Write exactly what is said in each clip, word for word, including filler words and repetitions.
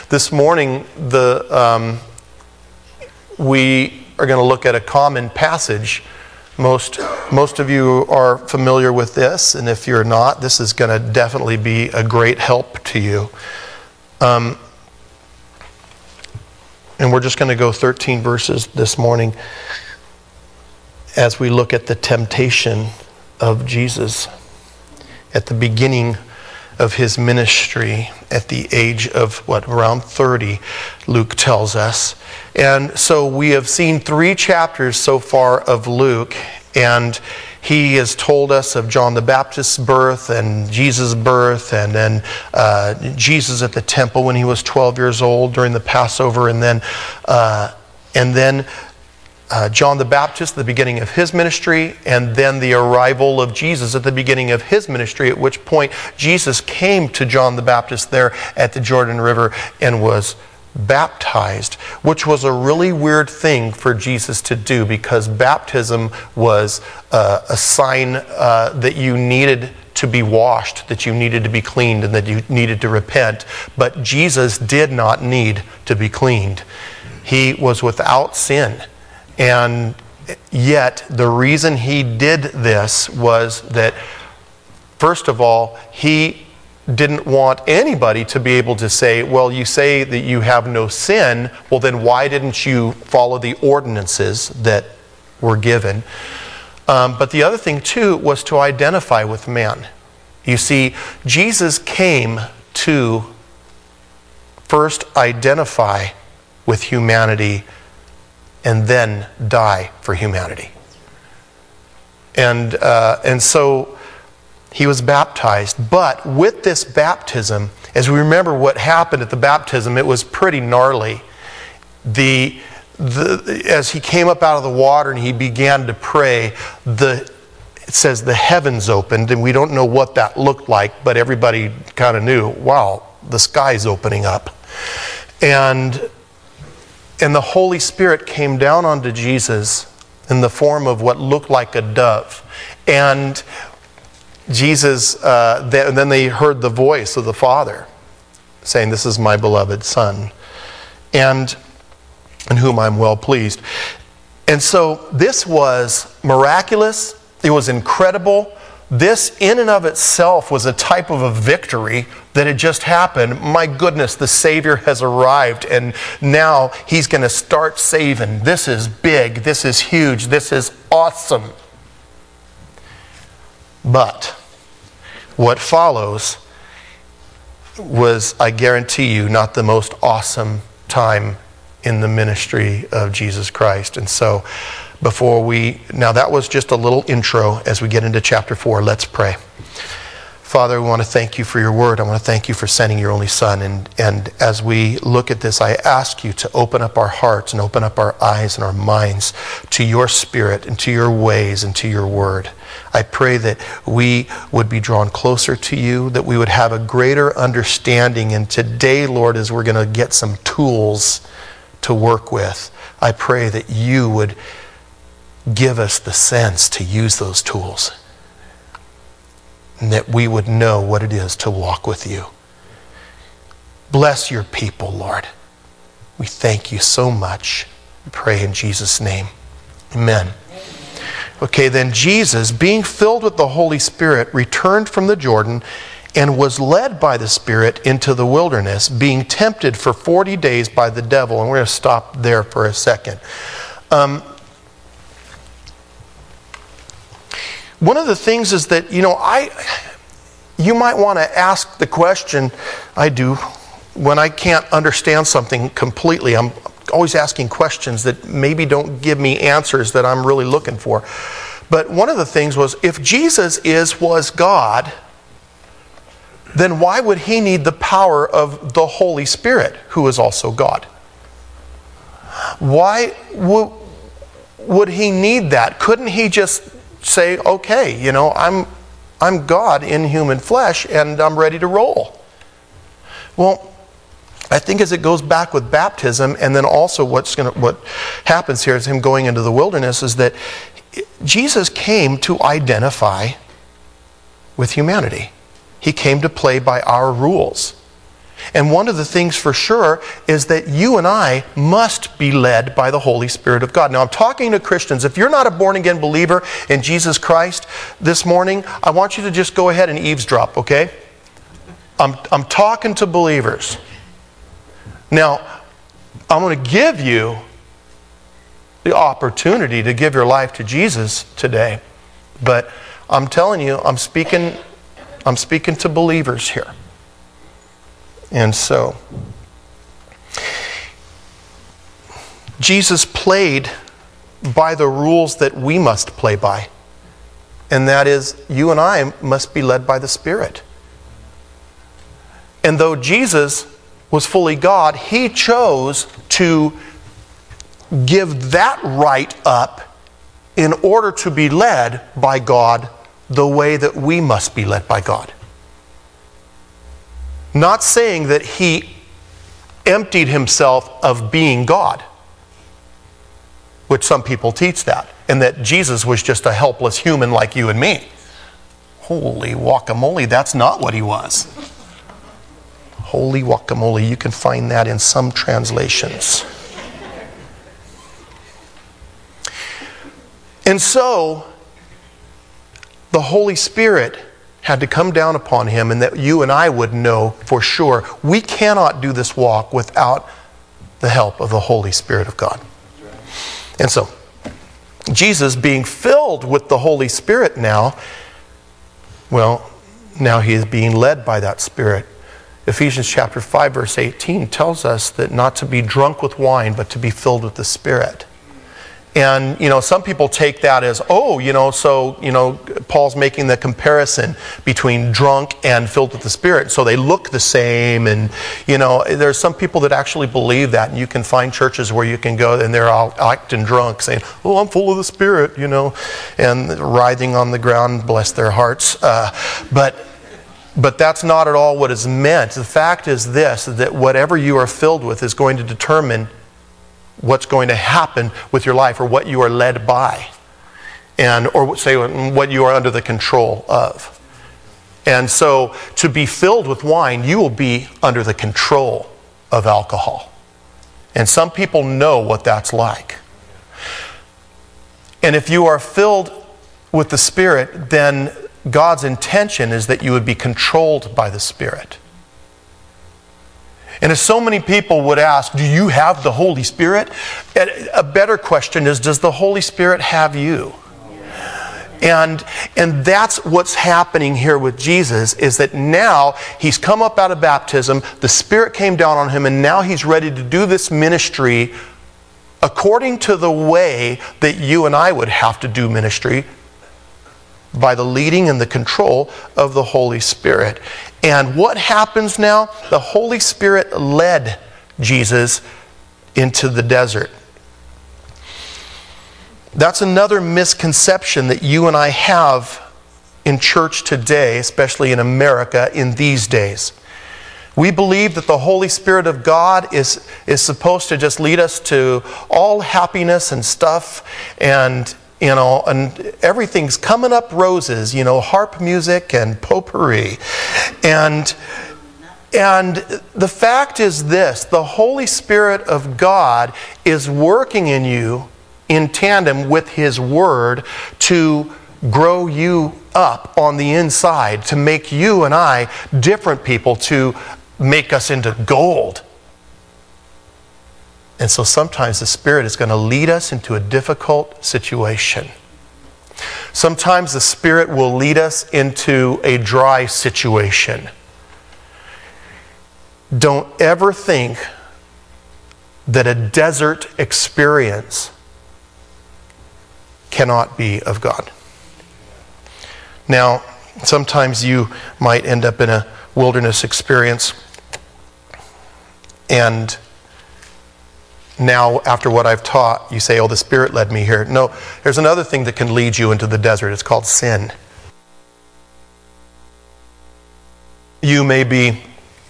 This morning, the um, we are going to look at a common passage. Most most of you are familiar with this, and if you're not, this is going to definitely be a great help to you. Um, and we're just going to go thirteen verses this morning as we look at the temptation of Jesus at the beginning of his ministry at the age of, what, around thirty, Luke tells us. And so we have seen three chapters so far of Luke, and he has told us of John the Baptist's birth and Jesus' birth, and then uh, Jesus at the temple when he was twelve years old during the Passover, and then uh, and then Uh, John the Baptist at the beginning of his ministry, and then the arrival of Jesus at the beginning of his ministry, at which point Jesus came to John the Baptist there at the Jordan River and was baptized, which was a really weird thing for Jesus to do, because baptism was uh, a sign uh, that you needed to be washed, that you needed to be cleaned, and that you needed to repent. But Jesus did not need to be cleaned. He was without sin. And yet, the reason he did this was that, first of all, he didn't want anybody to be able to say, well, you say that you have no sin, well then why didn't you follow the ordinances that were given? Um, but the other thing too was to identify with man. You see, Jesus came to first identify with humanity and then die for humanity. And uh, and so he was baptized. But with this baptism, as we remember what happened at the baptism, it was pretty gnarly. The the as he came up out of the water and he began to pray, the it says the heavens opened, and we don't know what that looked like, but everybody kind of knew, wow, the sky's opening up. And And the Holy Spirit came down onto Jesus in the form of what looked like a dove. And Jesus, uh, th- then they heard the voice of the Father saying, "This is my beloved Son, and in whom I'm well pleased." And so this was miraculous. It was incredible. This in and of itself was a type of a victory that had just happened. My goodness, the Savior has arrived, and now he's going to start saving. This is big. This is huge. This is awesome. But what follows was, I guarantee you, not the most awesome time in the ministry of Jesus Christ. And so before we, now that was just a little intro as we get into chapter four. Let's pray. Father, we want to thank you for your word. I want to thank you for sending your only Son. And, and as we look at this, I ask you to open up our hearts and open up our eyes and our minds to your Spirit and to your ways and to your word. I pray that we would be drawn closer to you, that we would have a greater understanding. And today, Lord, as we're going to get some tools to work with, I pray that you would give us the sense to use those tools, and that we would know what it is to walk with you. Bless your people, Lord. We thank you so much. We pray in Jesus' name. Amen. Okay, then Jesus, being filled with the Holy Spirit, returned from the Jordan and was led by the Spirit into the wilderness, being tempted for forty days by the devil. And we're going to stop there for a second. Um, One of the things is that, you know, I, you might want to ask the question, I do, when I can't understand something completely. I'm always asking questions that maybe don't give me answers that I'm really looking for. But one of the things was, if Jesus is, was God, then why would he need the power of the Holy Spirit, who is also God? Why w- would he need that? Couldn't he just say, okay, you know, I'm I'm God in human flesh and I'm ready to roll? Well, I think as it goes back with baptism, and then also what's going to, what happens here is him going into the wilderness, is that Jesus came to identify with humanity. He came to play by our rules. And one of the things for sure is that you and I must be led by the Holy Spirit of God. Now, I'm talking to Christians. If you're not a born-again believer in Jesus Christ this morning, I want you to just go ahead and eavesdrop, okay? I'm, I'm talking to believers. Now, I'm going to give you the opportunity to give your life to Jesus today. But I'm telling you, I'm speaking, I'm speaking to believers here. And so, Jesus played by the rules that we must play by. And that is, you and I must be led by the Spirit. And though Jesus was fully God, He chose to give that right up in order to be led by God the way that we must be led by God. Not saying that He emptied Himself of being God, which some people teach that, and that Jesus was just a helpless human like you and me. Holy guacamole, that's not what He was. Holy guacamole, you can find that in some translations. And so, the Holy Spirit had to come down upon Him, and that you and I would know for sure we cannot do this walk without the help of the Holy Spirit of God. And so, Jesus being filled with the Holy Spirit now, well, now He is being led by that Spirit. Ephesians chapter five verse eighteen tells us that not to be drunk with wine, but to be filled with the Spirit. And, you know, some people take that as, oh, you know, so, you know, Paul's making the comparison between drunk and filled with the Spirit. So they look the same. And, you know, there's some people that actually believe that. And you can find churches where you can go and they're all acting drunk, saying, oh, I'm full of the Spirit, you know, and writhing on the ground, bless their hearts. Uh, but... But that's not at all what is meant. The fact is this, that whatever you are filled with is going to determine what's going to happen with your life, or what you are led by, and or say what you are under the control of. And so to be filled with wine, you will be under the control of alcohol. And some people know what that's like. And if you are filled with the Spirit, then God's intention is that you would be controlled by the Spirit. And if so many people would ask, do you have the Holy Spirit? A better question is, does the Holy Spirit have you? And, and that's what's happening here with Jesus, is that now He's come up out of baptism, the Spirit came down on Him, and now He's ready to do this ministry according to the way that you and I would have to do ministry, by the leading and the control of the Holy Spirit. And what happens now? The Holy Spirit led Jesus into the desert. That's another misconception that you and I have in church today, especially in America in these days. We believe that the Holy Spirit of God is, is supposed to just lead us to all happiness and stuff, and You know, and everything's coming up roses, you know, harp music and potpourri. And, and the fact is this, the Holy Spirit of God is working in you in tandem with His Word to grow you up on the inside, to make you and I different people, to make us into gold. And so sometimes the Spirit is going to lead us into a difficult situation. Sometimes the Spirit will lead us into a dry situation. Don't ever think that a desert experience cannot be of God. Now, sometimes you might end up in a wilderness experience, and now, after what I've taught, you say, oh, the Spirit led me here. No, there's another thing that can lead you into the desert. It's called sin. You may be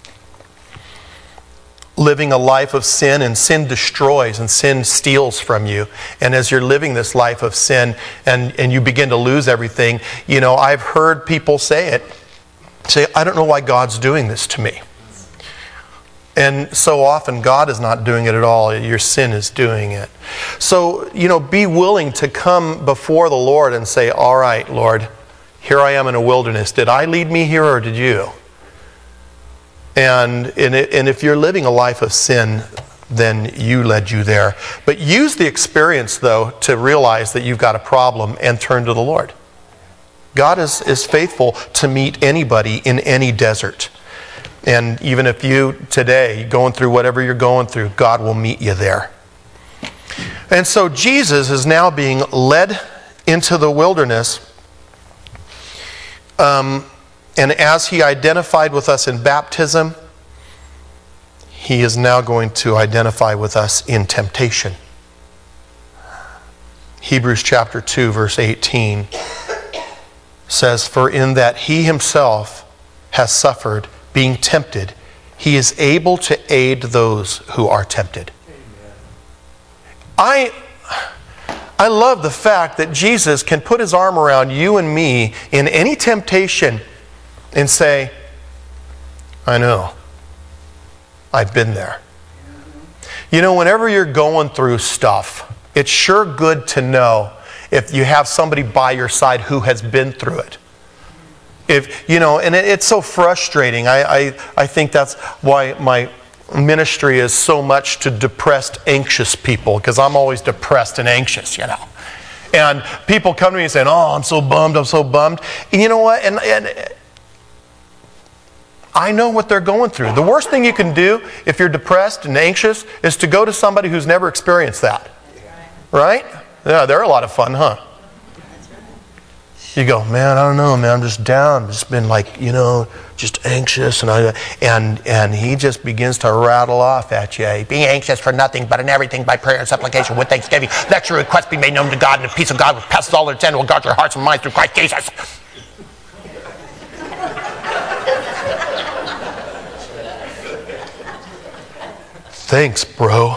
living a life of sin, and sin destroys and sin steals from you. And as you're living this life of sin and, and you begin to lose everything, you know, I've heard people say it, say, I don't know why God's doing this to me. And so often God is not doing it at all. Your sin is doing it. So, you know, be willing to come before the Lord and say, all right, Lord, here I am in a wilderness. Did I lead me here or did you? And, and, it, and if you're living a life of sin, then you led you there. But use the experience, though, to realize that you've got a problem and turn to the Lord. God is, is faithful to meet anybody in any desert. And even if you today, going through whatever you're going through, God will meet you there. And so Jesus is now being led into the wilderness. Um, and as he identified with us in baptism, he is now going to identify with us in temptation. Hebrews chapter two, verse eighteen says, "For in that he himself has suffered, being tempted, he is able to aid those who are tempted." Amen. I, I love the fact that Jesus can put his arm around you and me in any temptation and say, I know. I've been there. You know, whenever you're going through stuff, it's sure good to know if you have somebody by your side who has been through it. If, you know, and it, it's so frustrating. I, I, I think that's why my ministry is so much to depressed, anxious people, because I'm always depressed and anxious, you know. And people come to me and say, oh, I'm so bummed, I'm so bummed. And you know what? And, and I know what they're going through. The worst thing you can do if you're depressed and anxious is to go to somebody who's never experienced that. Right? Yeah, they're a lot of fun, huh? You go, man, I don't know, man, I'm just down. I've just been like, you know, just anxious. And I, and and he just begins to rattle off at you. Being anxious for nothing, but in everything by prayer and supplication with thanksgiving. Let your requests be made known to God, and the peace of God which passes all understanding will guard your hearts and minds through Christ Jesus. Thanks, bro.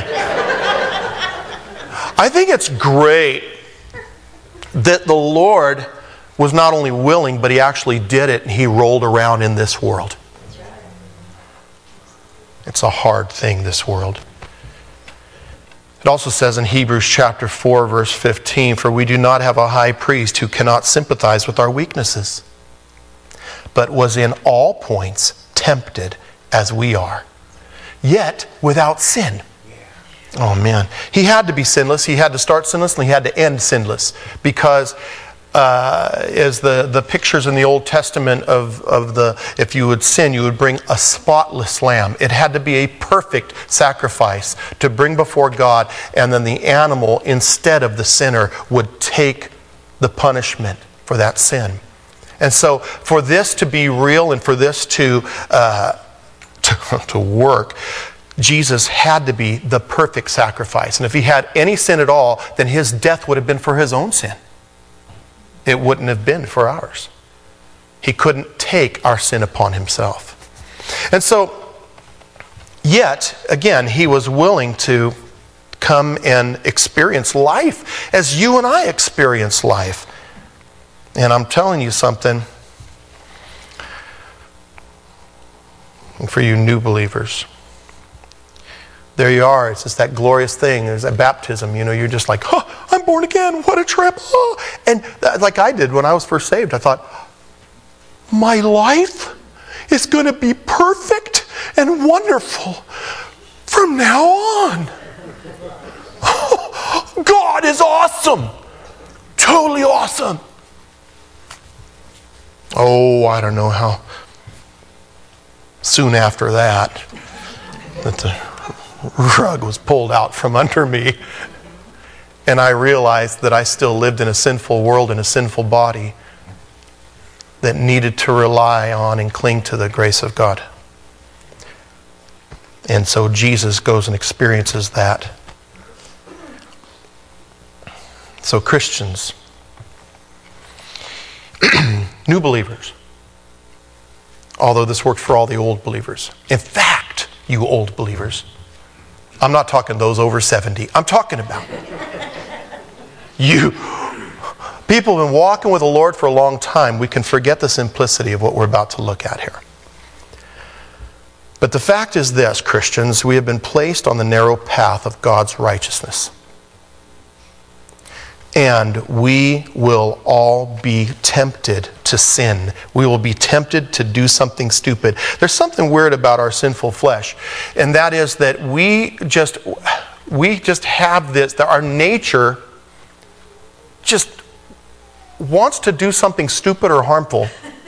I think it's great that the Lord was not only willing, but he actually did it, and he rolled around in this world. It's a hard thing, this world. It also says in Hebrews chapter four, verse fifteen, "For we do not have a high priest who cannot sympathize with our weaknesses, but was in all points tempted as we are, yet without sin." Oh man, he had to be sinless. He had to start sinless and he had to end sinless, because uh, as the, the pictures in the Old Testament of, of the, if you would sin, you would bring a spotless lamb. It had to be a perfect sacrifice to bring before God, and then the animal, instead of the sinner, would take the punishment for that sin. And so for this to be real and for this to, uh, to, to work, Jesus had to be the perfect sacrifice. And if he had any sin at all, then his death would have been for his own sin. It wouldn't have been for ours. He couldn't take our sin upon himself. And so, yet, again, he was willing to come and experience life as you and I experience life. And I'm telling you something, for you new believers, there you are. It's just that glorious thing. There's that baptism. You know, you're just like, oh, I'm born again. What a trip. Oh. And like I did when I was first saved, I thought, my life is going to be perfect and wonderful from now on. Oh, God is awesome. Totally awesome. Oh, I don't know how soon after that, that the rug was pulled out from under me, and I realized that I still lived in a sinful world, in a sinful body that needed to rely on and cling to the grace of God. And so Jesus goes and experiences that. So Christians, new believers, although this works for all the old believers. In fact, you old believers, I'm not talking those over seventy. I'm talking about you. People have been walking with the Lord for a long time. We can forget the simplicity of what we're about to look at here. But the fact is this, Christians, we have been placed on the narrow path of God's righteousness. And we will all be tempted to sin. We will be tempted to do something stupid. There's something weird about our sinful flesh, and that is that we just we just have this, that our nature just wants to do something stupid or harmful.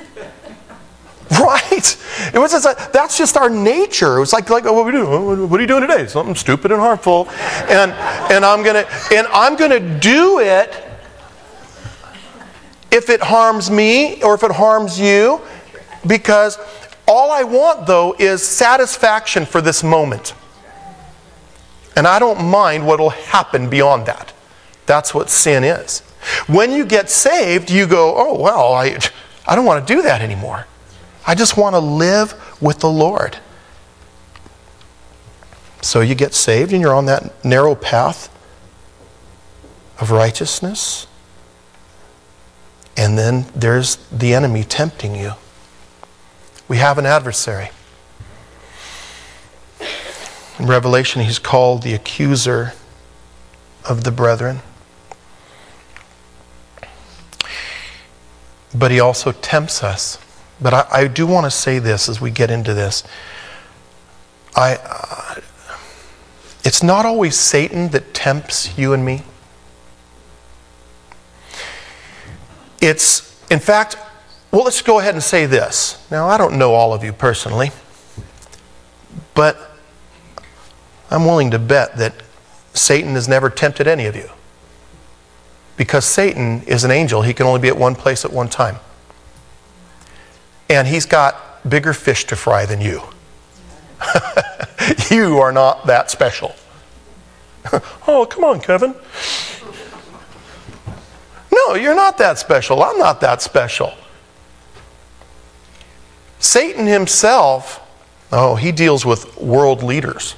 Right? It was just like, that's just our nature. It was like, like, oh, what are we doing? What are you doing today? Something stupid and harmful, and and I'm gonna and I'm gonna do it if it harms me or if it harms you, because all I want though is satisfaction for this moment, and I don't mind what will happen beyond that. That's what sin is. When you get saved, you go, oh well, I I don't want to do that anymore. I just want to live with the Lord. So you get saved and you're on that narrow path of righteousness. And then there's the enemy tempting you. We have an adversary. In Revelation, he's called the accuser of the brethren. But he also tempts us. But I, I do want to say this as we get into this. I, uh, it's not always Satan that tempts you and me. It's, in fact, well, let's go ahead and say this. Now, I don't know all of you personally, but I'm willing to bet that Satan has never tempted any of you. Because Satan is an angel. He can only be at one place at one time. And he's got bigger fish to fry than you. You are not that special. Oh, come on, Kevin. No, you're not that special. I'm not that special. Satan himself, oh, he deals with world leaders.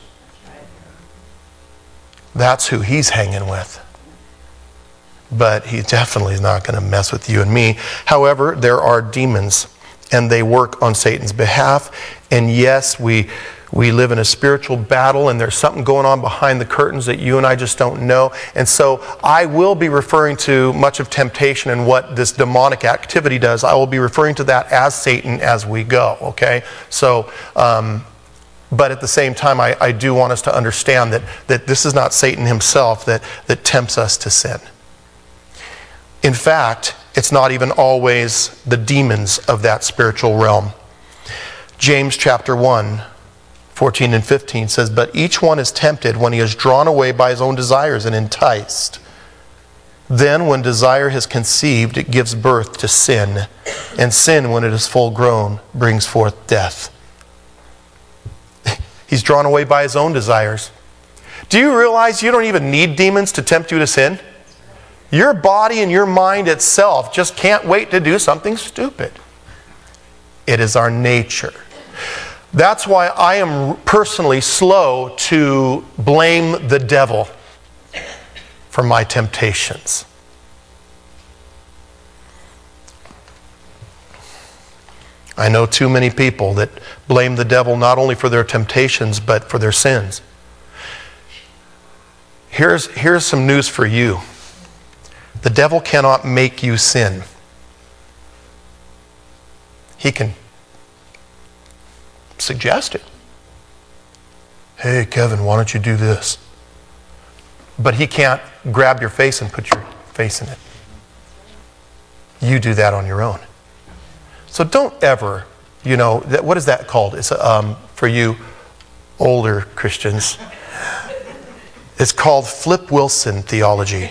That's who he's hanging with. But he definitely is not going to mess with you and me. However, there are demons, and they work on Satan's behalf. And yes, we we live in a spiritual battle, and there's something going on behind the curtains that you and I just don't know. And so I will be referring to much of temptation and what this demonic activity does. I will be referring to that as Satan as we go, okay? So, um, but at the same time, I, I do want us to understand that, that this is not Satan himself that, that tempts us to sin. In fact, it's not even always the demons of that spiritual realm. James chapter one, fourteen and fifteen says, "But each one is tempted when he is drawn away by his own desires and enticed. Then when desire has conceived, it gives birth to sin. And sin, when it is full grown, brings forth death." He's drawn away by his own desires. Do you realize you don't even need demons to tempt you to sin? Your body and your mind itself just can't wait to do something stupid. It is our nature. That's why I am personally slow to blame the devil for my temptations. I know too many people that blame the devil not only for their temptations, but for their sins. Here's, here's some news for you. The devil cannot make you sin. He can suggest it. Hey, Kevin, why don't you do this? But he can't grab your face and put your face in it. You do that on your own. So don't ever, you know, that, what is that called? It's um, for you older Christians. It's called Flip Wilson theology.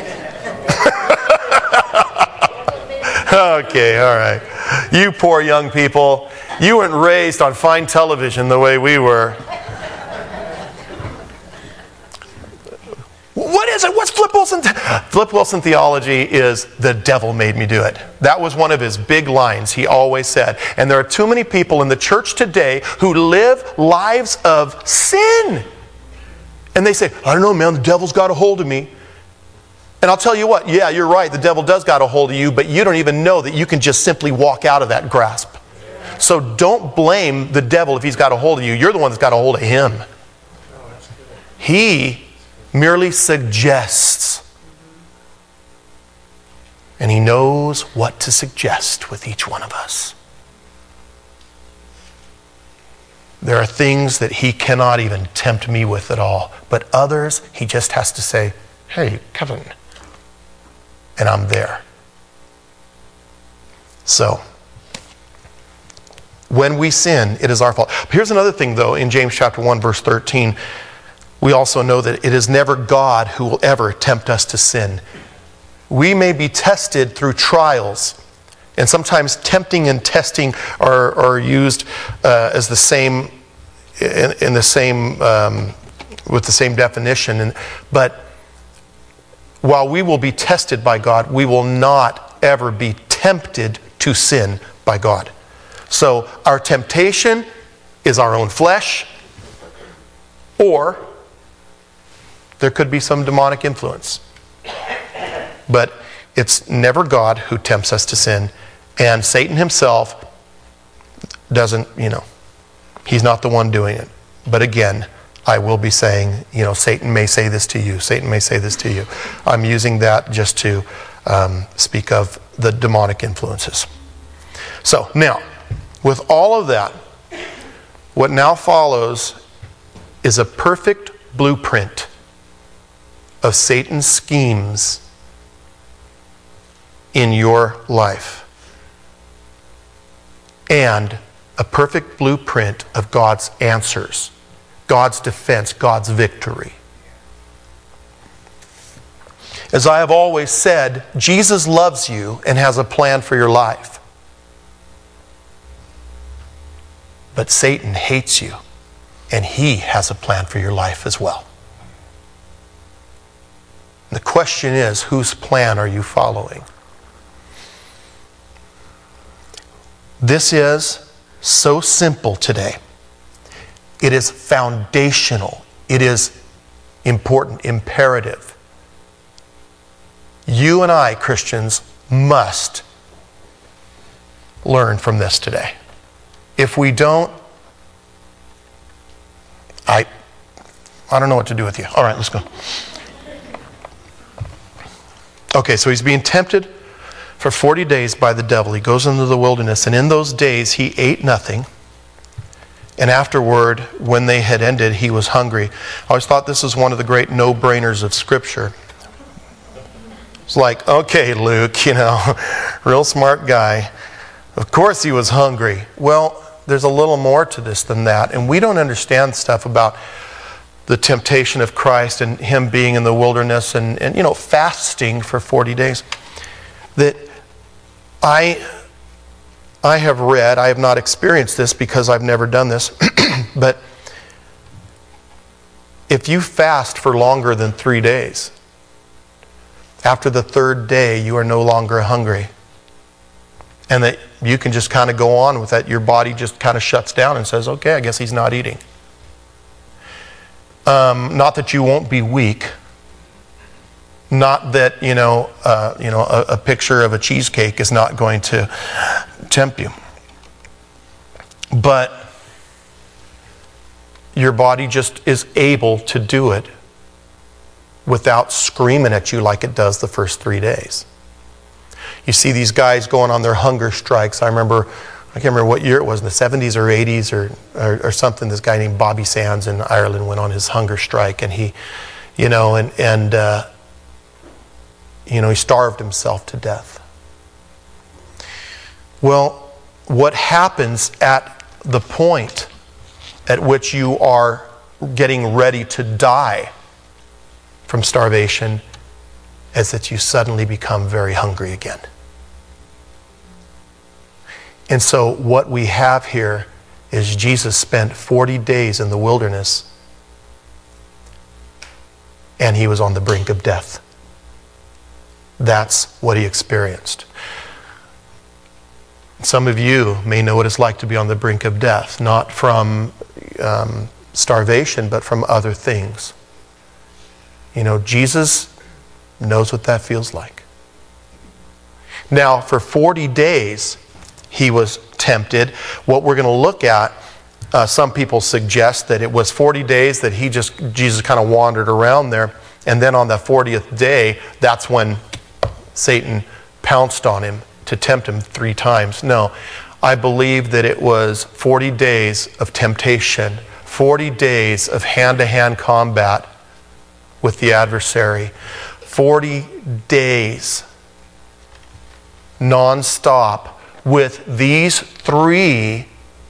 Okay, all right. You poor young people, you weren't raised on fine television the way we were. What is it? What's Flip Wilson? Flip Wilson theology is the devil made me do it. That was one of his big lines he always said. And there are too many people in the church today who live lives of sin. And they say, I don't know, man, the devil's got a hold of me. And I'll tell you what, yeah, you're right, the devil does got a hold of you, but you don't even know that you can just simply walk out of that grasp. So don't blame the devil if he's got a hold of you. You're the one that's got a hold of him. He merely suggests. And he knows what to suggest with each one of us. There are things that he cannot even tempt me with at all. But others, he just has to say, hey, Kevin. And I'm there. So, when we sin, it is our fault. Here's another thing, though, in James chapter one, verse thirteen. We also know that it is never God who will ever tempt us to sin. We may be tested through trials. And sometimes tempting and testing are, are used uh, as the same, in, in the same, um, with the same definition. And, but while we will be tested by God, we will not ever be tempted to sin by God. So our temptation is our own flesh, or there could be some demonic influence. But it's never God who tempts us to sin. And Satan himself doesn't, you know, he's not the one doing it. But again, I will be saying, you know, Satan may say this to you. Satan may say this to you. I'm using that just to um, speak of the demonic influences. So now, with all of that, what now follows is a perfect blueprint of Satan's schemes in your life. And a perfect blueprint of God's answers, God's defense, God's victory. As I have always said, Jesus loves you and has a plan for your life. But Satan hates you, and he has a plan for your life as well. The question is, whose plan are you following? This is so simple today. It is foundational. It is important, imperative. You and I, Christians, must learn from this today. If we don't, I, I don't know what to do with you. All right, let's go. Okay, so he's being tempted for forty days by the devil. He goes into the wilderness, and in those days he ate nothing. And afterward, when they had ended, he was hungry. I always thought this was one of the great no-brainers of Scripture. It's like, okay, Luke, you know, real smart guy. Of course he was hungry. Well, there's a little more to this than that. And we don't understand stuff about the temptation of Christ and him being in the wilderness and, and you know, fasting for forty days. That I, I have read, I have not experienced this because I've never done this, but if you fast for longer than three days, after the third day you are no longer hungry. And that you can just kind of go on with that. Your body just kind of shuts down and says, okay, I guess he's not eating. Um, not that you won't be weak. Not that, you know, uh, you know, a, a picture of a cheesecake is not going to tempt you. But your body just is able to do it without screaming at you like it does the first three days. You see these guys going on their hunger strikes. I remember, I can't remember what year it was, in the seventies or eighties or, or, or something. This guy named Bobby Sands in Ireland went on his hunger strike, and he, you know, and, and uh, you know, he starved himself to death. Well, what happens at the point at which you are getting ready to die from starvation is that you suddenly become very hungry again. And so what we have here is Jesus spent forty days in the wilderness, and he was on the brink of death. That's what he experienced. Some of you may know what it's like to be on the brink of death, not from um, starvation, but from other things. You know, Jesus knows what that feels like. Now, for forty days, he was tempted. What we're going to look at, uh, some people suggest that it was forty days that he just, Jesus kind of wandered around there. And then on the fortieth day, that's when Satan pounced on him to tempt him three times. No, I believe that it was forty days of temptation, forty days of hand-to-hand combat with the adversary, forty days non-stop with these three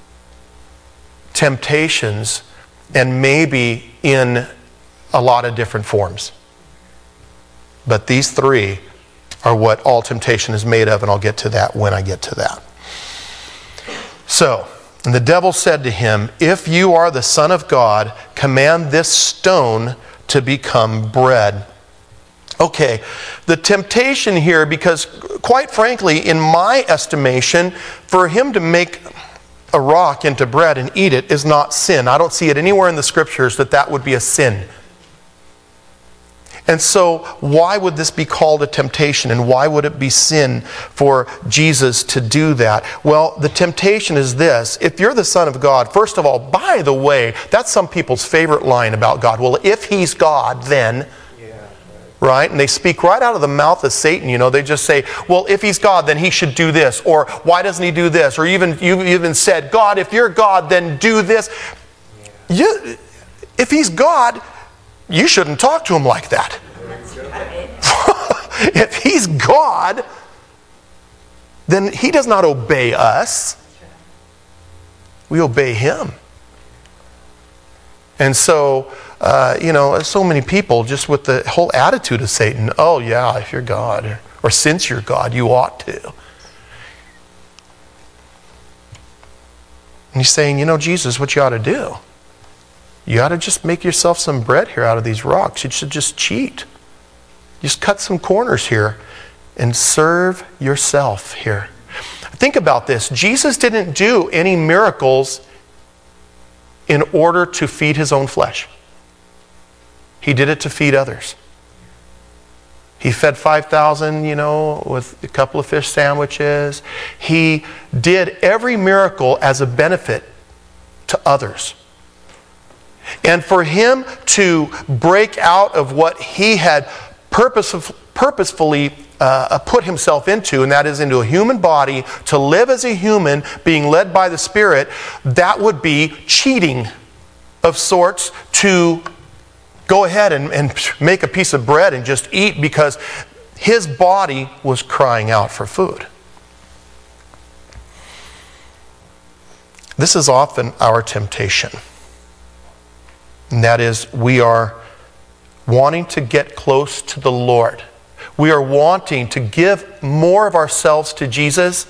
temptations, and maybe in a lot of different forms. But these three are what all temptation is made of, and I'll get to that when I get to that. So, and the devil said to him, "If you are the Son of God, command this stone to become bread." Okay, the temptation here, because quite frankly, in my estimation, for him to make a rock into bread and eat it is not sin. I don't see it anywhere in the scriptures that that would be a sin. And so, why would this be called a temptation? And why would it be sin for Jesus to do that? Well, the temptation is this. If you're the Son of God, first of all, by the way, that's some people's favorite line about God. Well, if He's God, then... Right? And they speak right out of the mouth of Satan. You know, they just say, well, if He's God, then He should do this. Or, why doesn't He do this? Or even you even said, God, if you're God, then do this. You, if He's God, you shouldn't talk to Him like that. If He's God, then He does not obey us. We obey Him. And so, uh, you know, so many people just with the whole attitude of Satan, oh yeah, if you're God, or, or since you're God, you ought to. And He's saying, you know, Jesus, what you ought to do, you ought to just make yourself some bread here out of these rocks. You should just cheat. Just cut some corners here and serve yourself here. Think about this. Jesus didn't do any miracles in order to feed His own flesh. He did it to feed others. He fed five thousand, you know, with a couple of fish sandwiches. He did every miracle as a benefit to others. And for Him to break out of what He had purposef- purposefully uh, put Himself into, and that is into a human body, to live as a human, being led by the Spirit, that would be cheating of sorts to go ahead and, and make a piece of bread and just eat because His body was crying out for food. This is often our temptation. And that is, we are wanting to get close to the Lord. We are wanting to give more of ourselves to Jesus.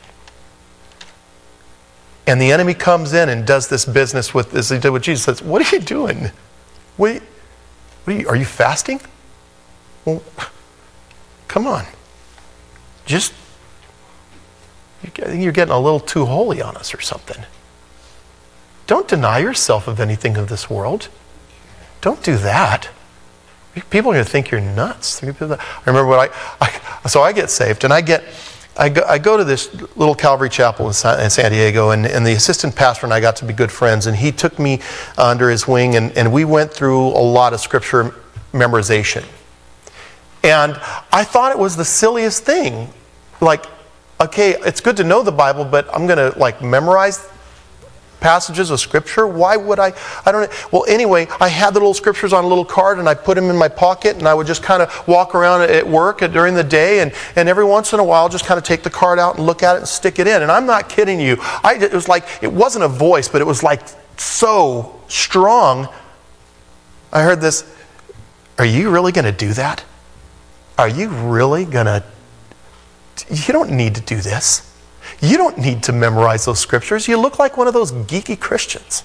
And the enemy comes in and does this business with, as he did with Jesus. Says, what are you doing? What, what are, you, are you fasting? Well, come on. Just, I think you're getting a little too holy on us or something. Don't deny yourself of anything of this world. Don't do that. People are going to think you're nuts. I remember when I, I so I get saved, and I get, I go, I go to this little Calvary Chapel in San, in San Diego, and, and the assistant pastor and I got to be good friends, and he took me under his wing, and, and we went through a lot of scripture memorization. And I thought it was the silliest thing. Like, okay, it's good to know the Bible, but I'm going to like memorize passages of scripture? Why would I? I don't know. Well, anyway, I had the little scriptures on a little card, and I put them in my pocket, and I would just kind of walk around at work during the day, and, and every once in a while just kind of take the card out and look at it and stick it in. And I'm not kidding you. I, it was like, it wasn't a voice, but it was like so strong. I heard this, are you really going to do that? Are you really going to? You don't need to do this. You don't need to memorize those scriptures. You look like one of those geeky Christians.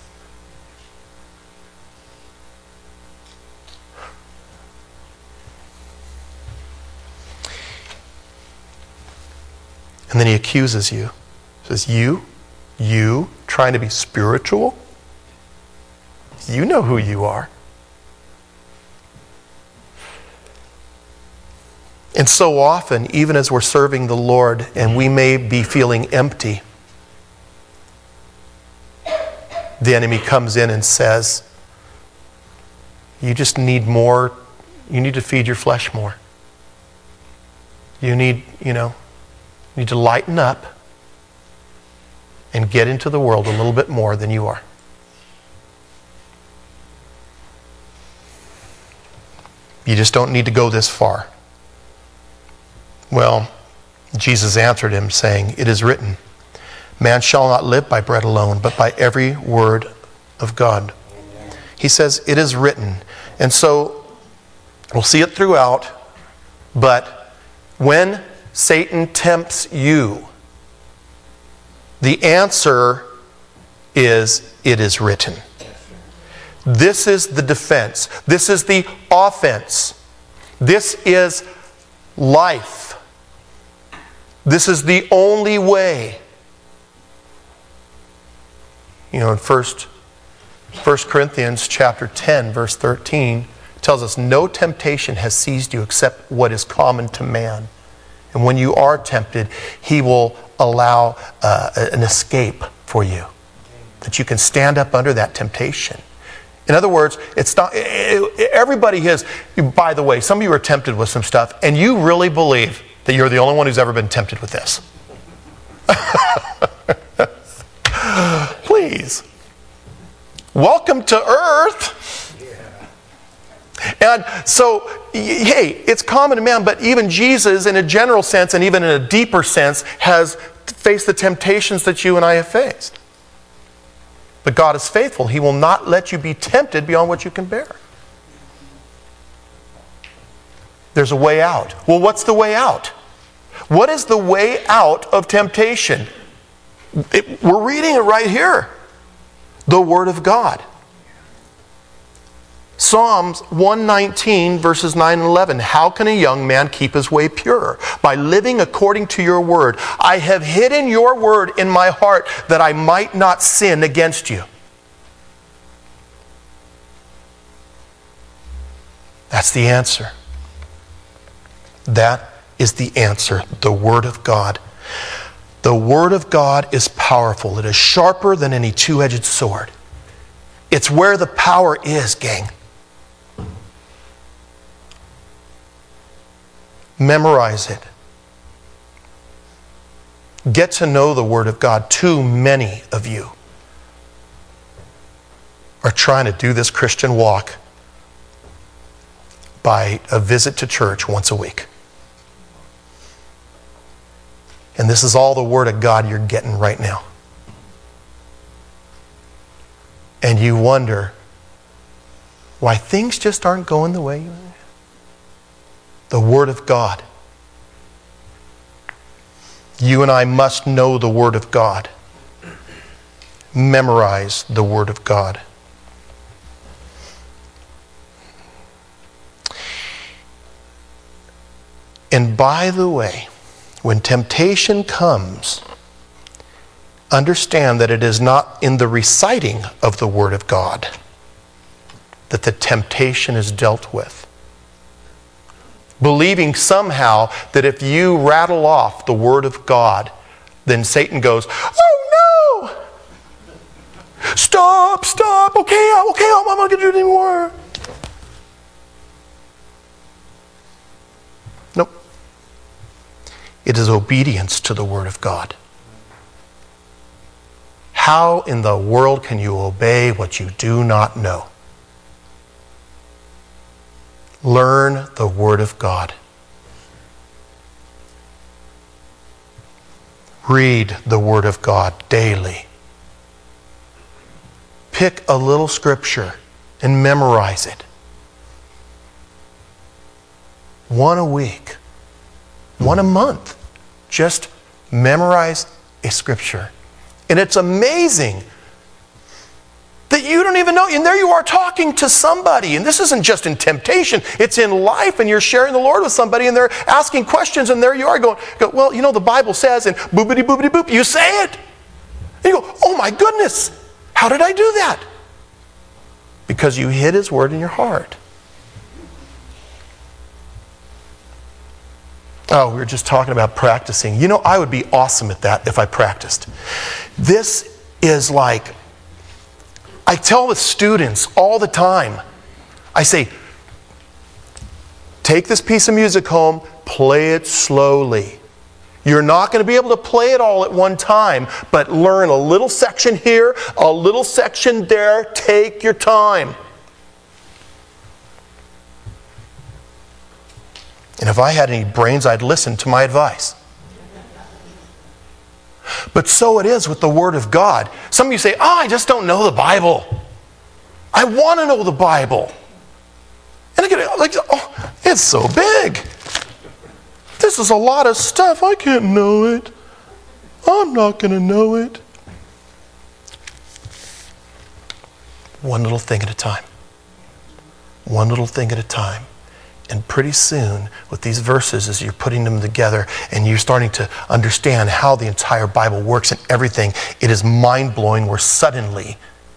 And then he accuses you. He says, you, you trying to be spiritual? You know who you are. And so often, even as we're serving the Lord and we may be feeling empty, the enemy comes in and says, you just need more, you need to feed your flesh more. You need, you know, you need to lighten up and get into the world a little bit more than you are. You just don't need to go this far. Well, Jesus answered him, saying, it is written, man shall not live by bread alone, but by every word of God. He says, it is written. And so, we'll see it throughout, but when Satan tempts you, the answer is, it is written. This is the defense. This is the offense. This is life. This is the only way. You know, in First Corinthians chapter ten, verse thirteen, it tells us, no temptation has seized you except what is common to man. And when you are tempted, he will allow uh, an escape for you, that you can stand up under that temptation. In other words, it's not, everybody has, by the way, some of you are tempted with some stuff, and you really believe that you're the only one who's ever been tempted with this. Please. Welcome to earth. And so, hey, it's common to man, but even Jesus, in a general sense and even in a deeper sense, has faced the temptations that you and I have faced. But God is faithful. He will not let you be tempted beyond what you can bear. There's a way out. Well, what's the way out? What is the way out of temptation? It, we're reading it right here. The Word of God. Psalms one nineteen, verses nine and eleven. How can a young man keep his way pure? By living according to your word. I have hidden your word in my heart that I might not sin against you. That's the answer. That is the answer. The Word of God. The Word of God is powerful. It is sharper than any two-edged sword. It's where the power is, gang. Memorize it. Get to know the Word of God. Too many of you are trying to do this Christian walk by a visit to church once a week. And this is all the Word of God you're getting right now. And you wonder why things just aren't going the way you want. The Word of God. You and I must know the Word of God. Memorize the Word of God. And by the way, when temptation comes, understand that it is not in the reciting of the Word of God that the temptation is dealt with. Believing somehow that if you rattle off the Word of God, then Satan goes, oh no! Stop, stop, okay, okay, I'm not going to do it anymore. Nope. It is obedience to the Word of God. How in the world can you obey what you do not know? Learn the Word of God. Read the Word of God daily. Pick a little scripture and memorize it. One a week. One a month. Just memorize a scripture. And it's amazing that you don't even know. And there you are talking to somebody. And this isn't just in temptation. It's in life. And you're sharing the Lord with somebody. And they're asking questions. And there you are going, go, well, you know, the Bible says, and boopity boopity boop. You say it. And you go, oh my goodness. How did I do that? Because you hid His Word in your heart. Oh, we were just talking about practicing. You know, I would be awesome at that if I practiced. This is like I tell the students all the time, I say, take this piece of music home, play it slowly. You're not going to be able to play it all at one time, but learn a little section here, a little section there. Take your time. And if I had any brains, I'd listen to my advice. But so it is with the Word of God. Some of you say, oh, I just don't know the Bible. I want to know the Bible. And I get like, oh, it's so big. This is a lot of stuff. I can't know it. I'm not going to know it. One little thing at a time. One little thing at a time. And pretty soon, with these verses, as you're putting them together and you're starting to understand how the entire Bible works and everything, it is mind-blowing where suddenly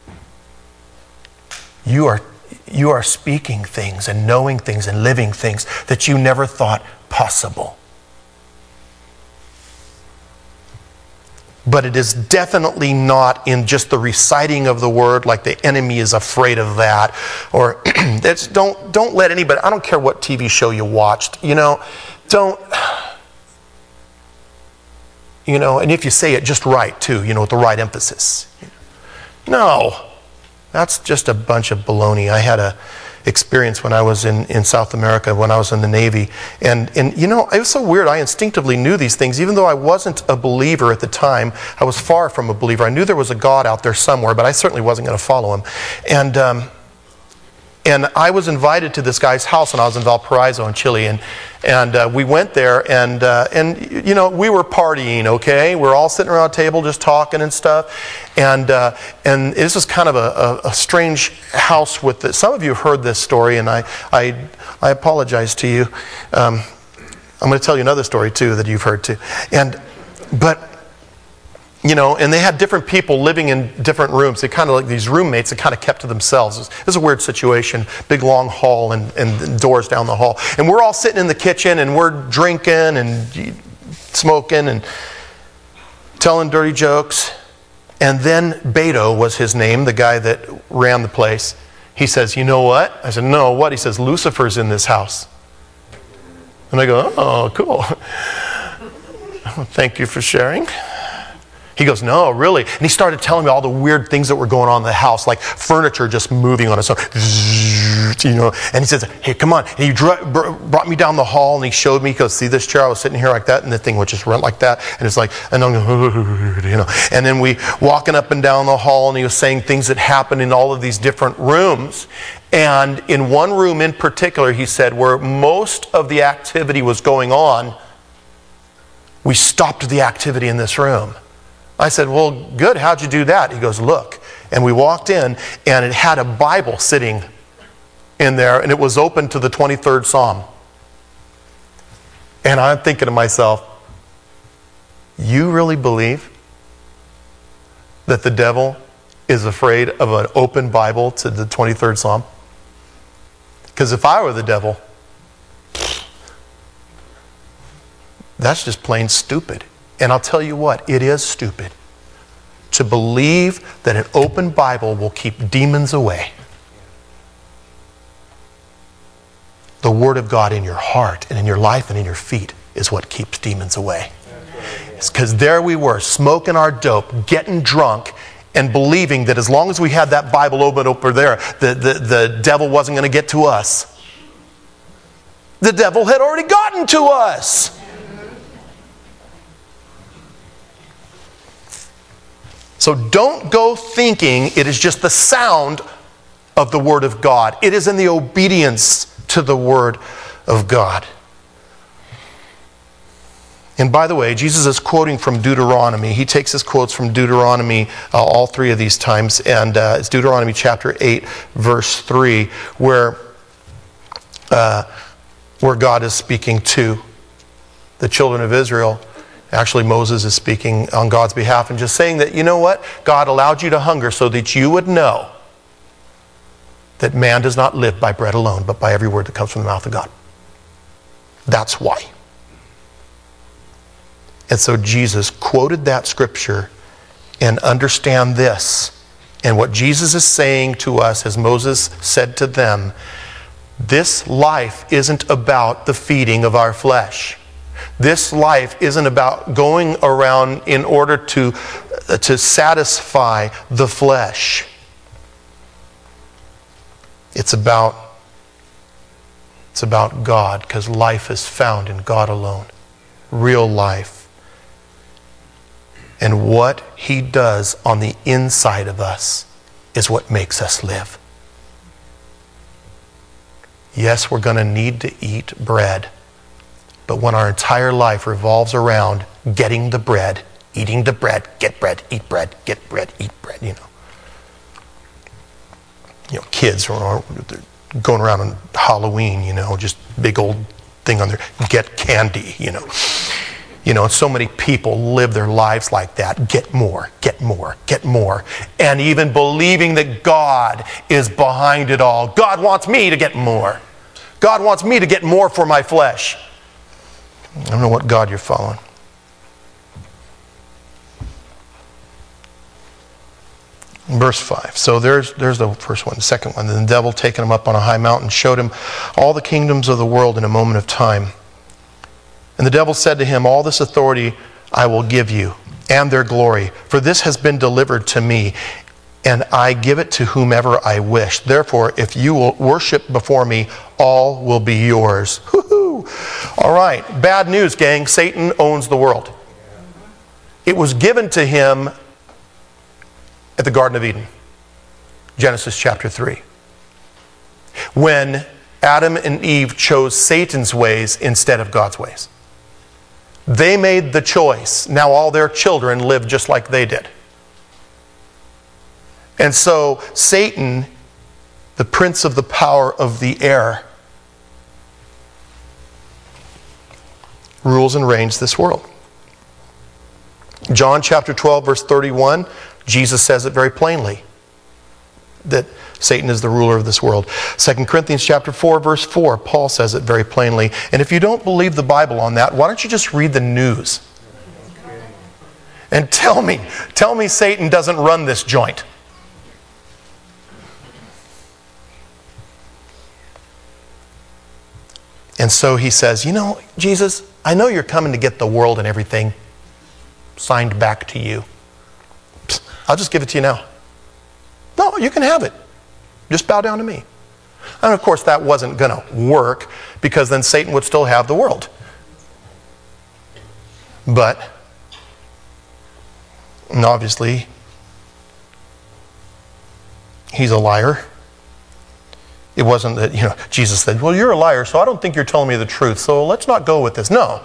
you are, you are speaking things and knowing things and living things that you never thought possible. But it is definitely not in just the reciting of the word, like the enemy is afraid of that. Or that's, don't, don't let anybody, I don't care what T V show you watched, you know, don't, you know, and if you say it just right too, you know, with the right emphasis. No, that's just a bunch of baloney. I had a experience when I was in, in South America, when I was in the Navy. And, and, you know, it was so weird. I instinctively knew these things. Even though I wasn't a believer at the time, I was far from a believer. I knew there was a God out there somewhere, but I certainly wasn't going to follow him. And, um, and I was invited to this guy's house when I was in Valparaiso in Chile. And, and uh, we went there, and, uh, and, you know, we were partying, okay? We're all sitting around a table just talking and stuff. And uh, and this is kind of a, a, a strange house with this. Some of you have heard this story, and I I, I apologize to you. Um, I'm going to tell you another story too that you've heard too. And but you know, and they had different people living in different rooms. They kind of like these roommates that kind of kept to themselves. It was, it was a weird situation. Big long hall and, and doors down the hall. And we're all sitting in the kitchen and we're drinking and smoking and telling dirty jokes. And then Beto was his name, the guy that ran the place. He says, you know what? I said, no, what? He says, Lucifer's in this house. And I go, oh, cool. Thank you for sharing. He goes, no, really? And he started telling me all the weird things that were going on in the house, like furniture just moving on its own. You know, and he says, hey, come on. And he dr- brought me down the hall, and he showed me, he goes, see this chair? I was sitting here like that, and the thing would just run like that. And it's like, and I'm going, you know. And then we walking up and down the hall, and he was saying things that happened in all of these different rooms. And in one room in particular, he said, where most of the activity was going on, we stopped the activity in this room. I said, well, good, how'd you do that? He goes, look. And we walked in, and it had a Bible sitting in there, and it was open to the twenty-third Psalm. And I'm thinking to myself, you really believe that the devil is afraid of an open Bible to the twenty-third Psalm? Because if I were the devil, that's just plain stupid. And I'll tell you what, it is stupid to believe that an open Bible will keep demons away. The Word of God in your heart and in your life and in your feet is what keeps demons away. It's because there we were, smoking our dope, getting drunk, and believing that as long as we had that Bible open over there, the, the, the devil wasn't going to get to us. The devil had already gotten to us. So don't go thinking it is just the sound of the Word of God. It is in the obedience to the Word of God. And by the way, Jesus is quoting from Deuteronomy. He takes his quotes from Deuteronomy uh, all three of these times. And uh, it's Deuteronomy chapter eight, verse three, where, uh, where God is speaking to the children of Israel. Actually, Moses is speaking on God's behalf and just saying that, you know what? God allowed you to hunger so that you would know that man does not live by bread alone, but by every word that comes from the mouth of God. That's why. And so Jesus quoted that scripture, and understand this, And what Jesus is saying to us, as Moses said to them, this life isn't about the feeding of our flesh. This life isn't about going around in order to, uh, to satisfy the flesh. It's about, it's about God, because life is found in God alone. Real life. And what He does on the inside of us is what makes us live. Yes, we're going to need to eat bread. But when our entire life revolves around getting the bread, eating the bread, get bread, eat bread, get bread, eat bread, you know. You know, kids are going around on Halloween, you know, just big old thing on their, get candy, you know. You know, and so many people live their lives like that. Get more, get more, get more. And even believing that God is behind it all. God wants me to get more. God wants me to get more for my flesh. I don't know what God you're following. Verse five. So there's, there's the first one. The second one. Then the devil, taking him up on a high mountain, showed him all the kingdoms of the world in a moment of time. And the devil said to him, all this authority I will give you, and their glory, for this has been delivered to me, and I give it to whomever I wish. Therefore, if you will worship before me, all will be yours. Woo-hoo. All right, bad news, gang. Satan owns the world. It was given to him at the Garden of Eden, Genesis chapter three, when Adam and Eve chose Satan's ways instead of God's ways. They made the choice. Now all their children live just like they did. And so Satan, the prince of the power of the air, rules and reigns this world. John chapter twelve, verse thirty-one, Jesus says it very plainly, that Satan is the ruler of this world. Second Corinthians chapter four, verse four, Paul says it very plainly. And if you don't believe the Bible on that, why don't you just read the news? And tell me, tell me Satan doesn't run this joint. And so he says, you know, Jesus, I know you're coming to get the world and everything signed back to you. I'll just give it to you now. No, you can have it. Just bow down to me. And of course that wasn't going to work, because then Satan would still have the world. But, and obviously, he's a liar. It wasn't that, you know, Jesus said, well, you're a liar, so I don't think you're telling me the truth, so let's not go with this. No.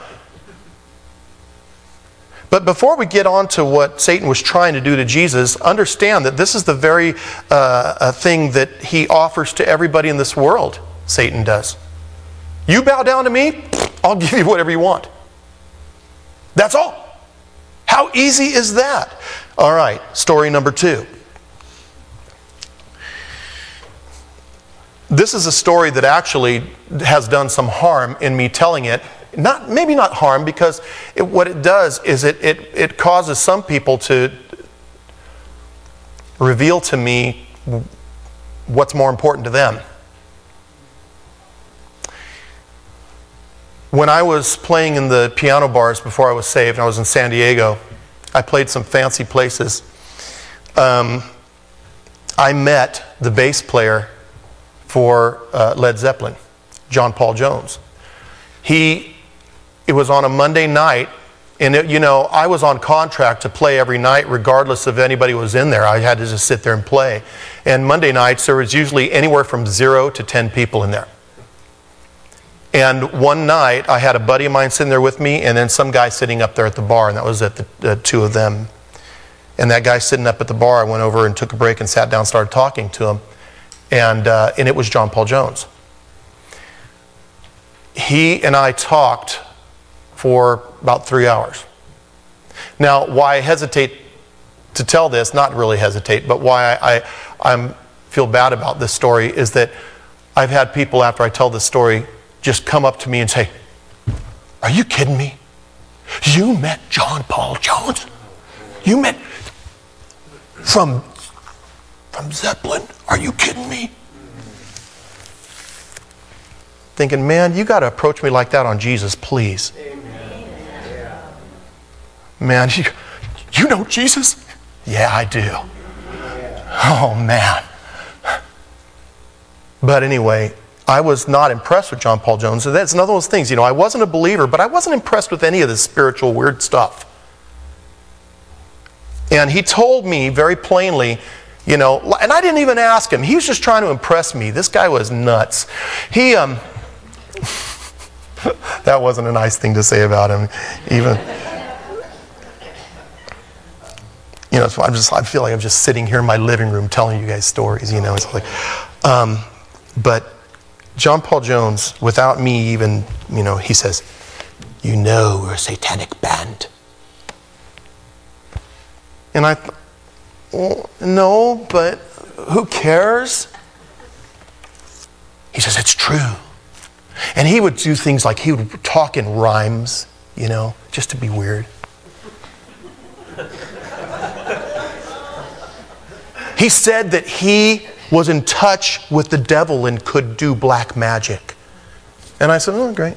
But before we get on to what Satan was trying to do to Jesus, understand that this is the very uh, thing that he offers to everybody in this world, Satan does. You bow down to me, I'll give you whatever you want. That's all. How easy is that? All right, story number two. This is a story that actually has done some harm in me telling it. Not, maybe not harm, because it, what it does is it, it, it causes some people to reveal to me what's more important to them. When I was playing in the piano bars before I was saved, and I was in San Diego, I played some fancy places. Um, I met the bass player for uh, Led Zeppelin, John Paul Jones. He, it was on a Monday night, and it, you know, I was on contract to play every night regardless of anybody was in there. I had to just sit there and play. And Monday nights, there was usually anywhere from zero to ten people in there. And one night, I had a buddy of mine sitting there with me, and then some guy sitting up there at the bar, and that was at the, the two of them. And that guy sitting up at the bar, I went over and took a break and sat down and started talking to him. And, uh, and it was John Paul Jones. He and I talked for about three hours. Now, why I hesitate to tell this, not really hesitate, but why I, I I'm, feel bad about this story is that I've had people after I tell this story just come up to me and say, are you kidding me? You met John Paul Jones? You met from from Zeppelin. Are you kidding me? Thinking, man, you got to approach me like that on Jesus, please. Amen. Man, you, you know Jesus? Yeah, I do. Oh, man. But anyway, I was not impressed with John Paul Jones. So that's another of those things. You know, I wasn't a believer, but I wasn't impressed with any of this spiritual weird stuff. And he told me very plainly, you know, and I didn't even ask him. He was just trying to impress me. This guy was nuts. He, um, that wasn't a nice thing to say about him, even. You know, so I'm just, I feel like I'm just sitting here in my living room telling you guys stories, you know. It's like, um, but John Paul Jones, without me even, you know, he says, you know we're a satanic band. And I thought, well, no, but who cares? He says, it's true. And he would do things like he would talk in rhymes, you know, just to be weird. He said that he was in touch with the devil and could do black magic. And I said, oh, great.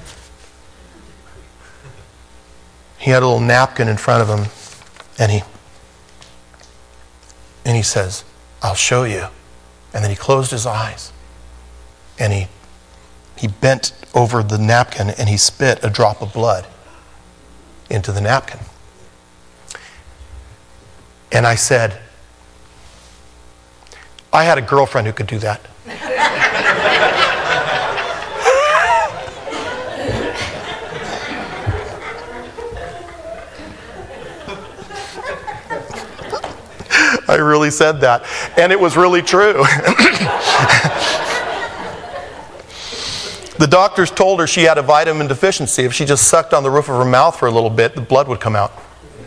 He had a little napkin in front of him, and he and he says, I'll show you. And then he closed his eyes, and he he bent over the napkin, and he spit a drop of blood into the napkin. And I said, I had a girlfriend who could do that. I really said that. And it was really true. The doctors told her she had a vitamin deficiency. If she just sucked on the roof of her mouth for a little bit, the blood would come out.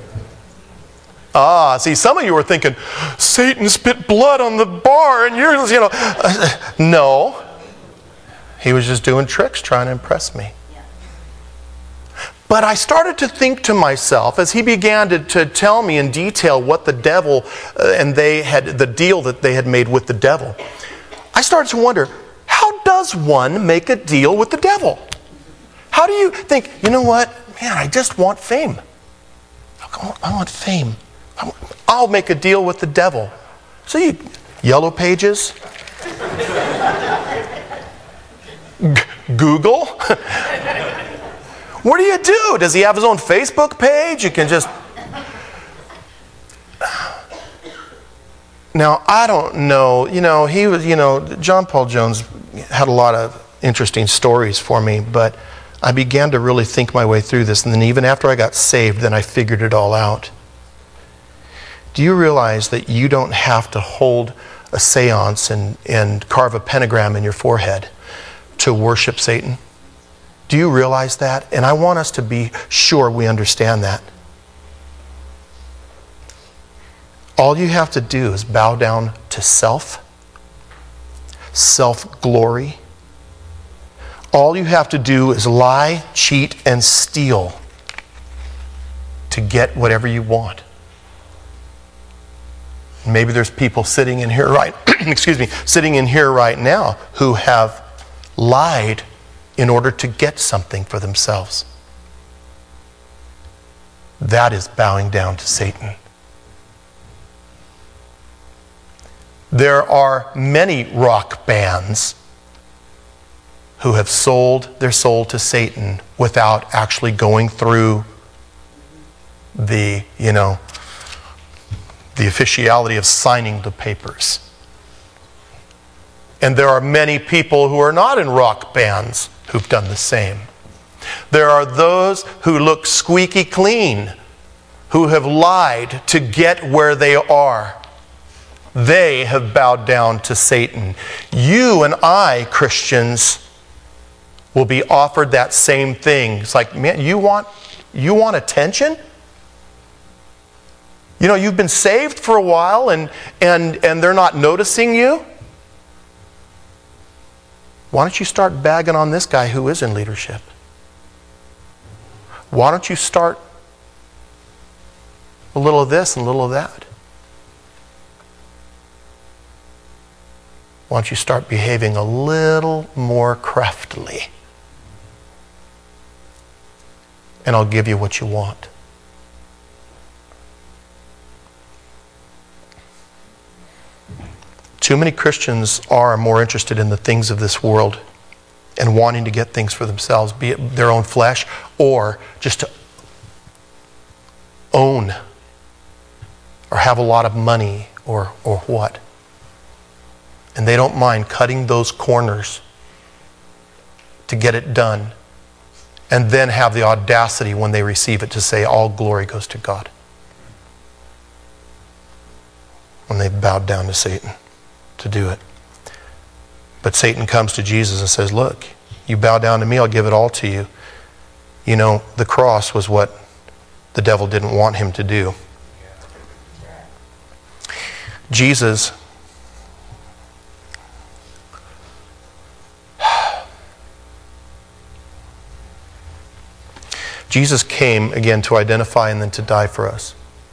Ah, see, some of you were thinking, Satan spit blood on the bar, and you're, you know. Uh, no. He was just doing tricks, trying to impress me. But I started to think to myself, as he began to, to tell me in detail what the devil, uh, and they had, the deal that they had made with the devil, I started to wonder, how does one make a deal with the devil? How do you think, you know what, man, I just want fame. I want fame. I'll make a deal with the devil. So you, Yellow Pages, G- Google. What do you do? Does he have his own Facebook page? You can just... Now, I don't know. You know, he was, you know, John Paul Jones had a lot of interesting stories for me, but I began to really think my way through this. And then even after I got saved, then I figured it all out. Do you realize that you don't have to hold a seance and, and carve a pentagram in your forehead to worship Satan? Do you realize that? And I want us to be sure we understand that. All you have to do is bow down to self, self-glory. All you have to do is lie, cheat, and steal to get whatever you want. Maybe there's people sitting in here right, excuse me, sitting in here right now who have lied in order to get something for themselves. That is bowing down to Satan. There are many rock bands who have sold their soul to Satan without actually going through the, you know, the officiality of signing the papers. And there are many people who are not in rock bands who've done the same. There are those who look squeaky clean, who have lied to get where they are. They have bowed down to Satan. You and I, Christians, will be offered that same thing. It's like, man, you want, you want attention? You know, you've been saved for a while and, and, and they're not noticing you? Why don't you start bagging on this guy who is in leadership? Why don't you start a little of this and a little of that? why don't you start behaving a little more craftily? And I'll give you what you want. Too many Christians are more interested in the things of this world and wanting to get things for themselves, be it their own flesh or just to own or have a lot of money or, or what. And they don't mind cutting those corners to get it done and then have the audacity when they receive it to say all glory goes to God. When they've bowed down to Satan to do it. But Satan comes to Jesus and says, look, you bow down to me, I'll give it all to you. You know, the cross was what the devil didn't want him to do. Jesus Jesus came again to identify and then to die for us.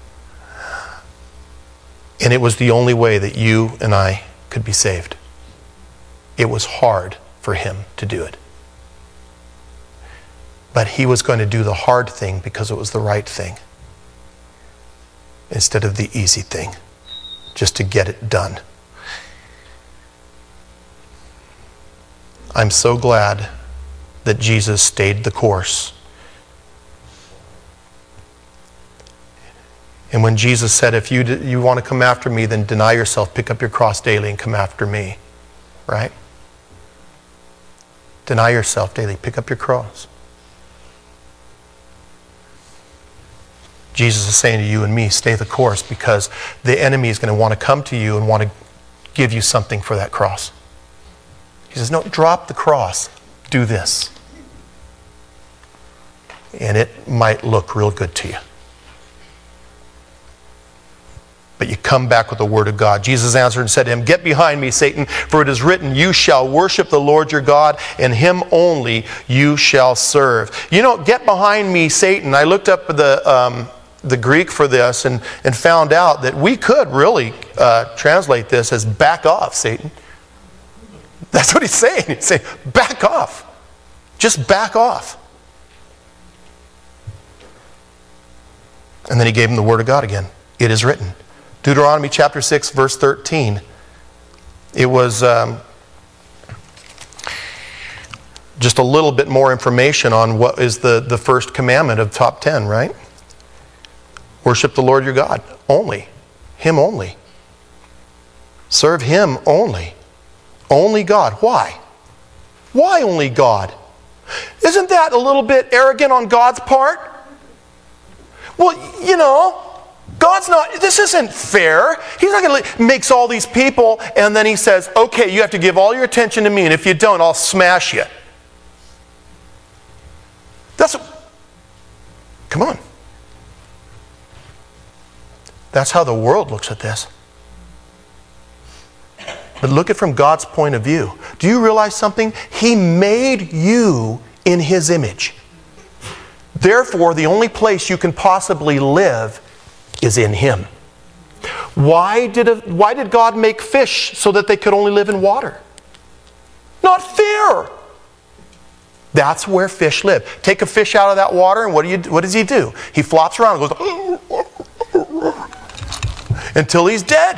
And it was the only way that you and I could be saved. It was hard for him to do it. But he was going to do the hard thing because it was the right thing, instead of the easy thing, just to get it done. I'm so glad that Jesus stayed the course. And when Jesus said, if you, you want to come after me, then deny yourself, pick up your cross daily and come after me. Right? Deny yourself daily, pick up your cross. Jesus is saying to you and me, stay the course, because the enemy is going to want to come to you and want to give you something for that cross. He says, no, drop the cross. Do this. And it might look real good to you. But you come back with the word of God. Jesus answered and said to him, get behind me, Satan, for it is written, you shall worship the Lord your God, and him only you shall serve. You know, get behind me, Satan. I looked up the um, the Greek for this and, and found out that we could really uh, translate this as back off, Satan. That's what he's saying. He's saying, back off. Just back off. And then he gave him the word of God again. It is written. Deuteronomy chapter six, verse thirteen. It was um, just a little bit more information on what is the, the first commandment of top ten, right? Worship the Lord your God only. Him only. Serve him only. Only God. Why? Why only God? Isn't that a little bit arrogant on God's part? Well, you know, God's not, this isn't fair. He's not going to, makes all these people, and then he says, okay, you have to give all your attention to me, and if you don't, I'll smash you. That's, come on. That's how the world looks at this. But look at it from God's point of view. Do you realize something? He made you in his image. Therefore, the only place you can possibly live is in him. Why did, a, why did God make fish so that they could only live in water? Not fair. That's where fish live. Take a fish out of that water, and what do you? What does he do? He flops around and goes until he's dead.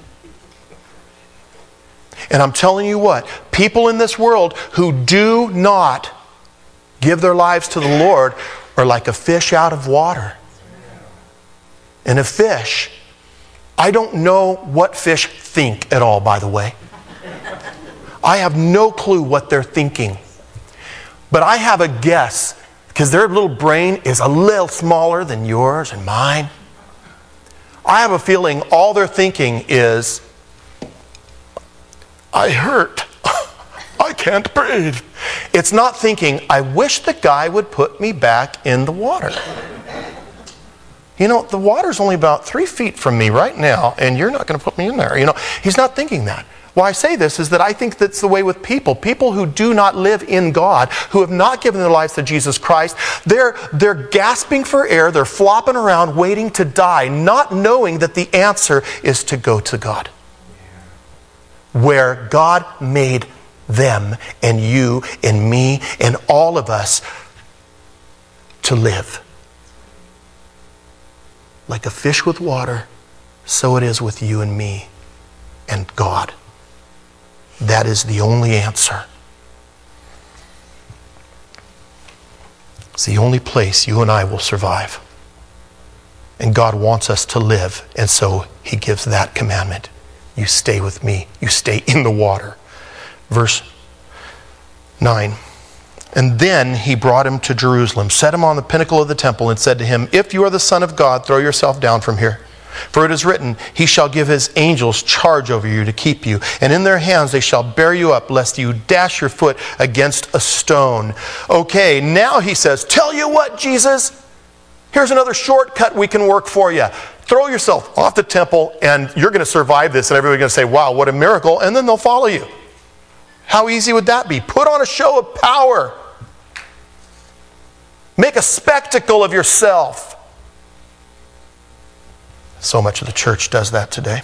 And I'm telling you what, people in this world who do not give their lives to the Lord are like a fish out of water. And a fish, I don't know what fish think at all, by the way. I have no clue what they're thinking. But I have a guess, because their little brain is a little smaller than yours and mine. I have a feeling all they're thinking is, I hurt. I can't breathe. It's not thinking, I wish the guy would put me back in the water. You know, the water's only about three feet from me right now, and you're not going to put me in there. You know, he's not thinking that. Why I say this is that I think that's the way with people. People who do not live in God, who have not given their lives to Jesus Christ, they're, they're gasping for air, they're flopping around waiting to die, not knowing that the answer is to go to God. where God made them and you and me and all of us to live. Like a fish with water, so it is with you and me and God. That is the only answer. It's the only place you and I will survive. And God wants us to live, and so he gives that commandment. You stay with me. You stay in the water. Verse nine. And then he brought him to Jerusalem, set him on the pinnacle of the temple, and said to him, if you are the Son of God, throw yourself down from here. For it is written, he shall give his angels charge over you to keep you, and in their hands they shall bear you up, lest you dash your foot against a stone. Okay, now he says, tell you what, Jesus, here's another shortcut we can work for you. Throw yourself off the temple, and you're going to survive this, and everybody's going to say, wow, what a miracle, and then they'll follow you. How easy would that be? Put on a show of power. Make a spectacle of yourself. So much of the church does that today.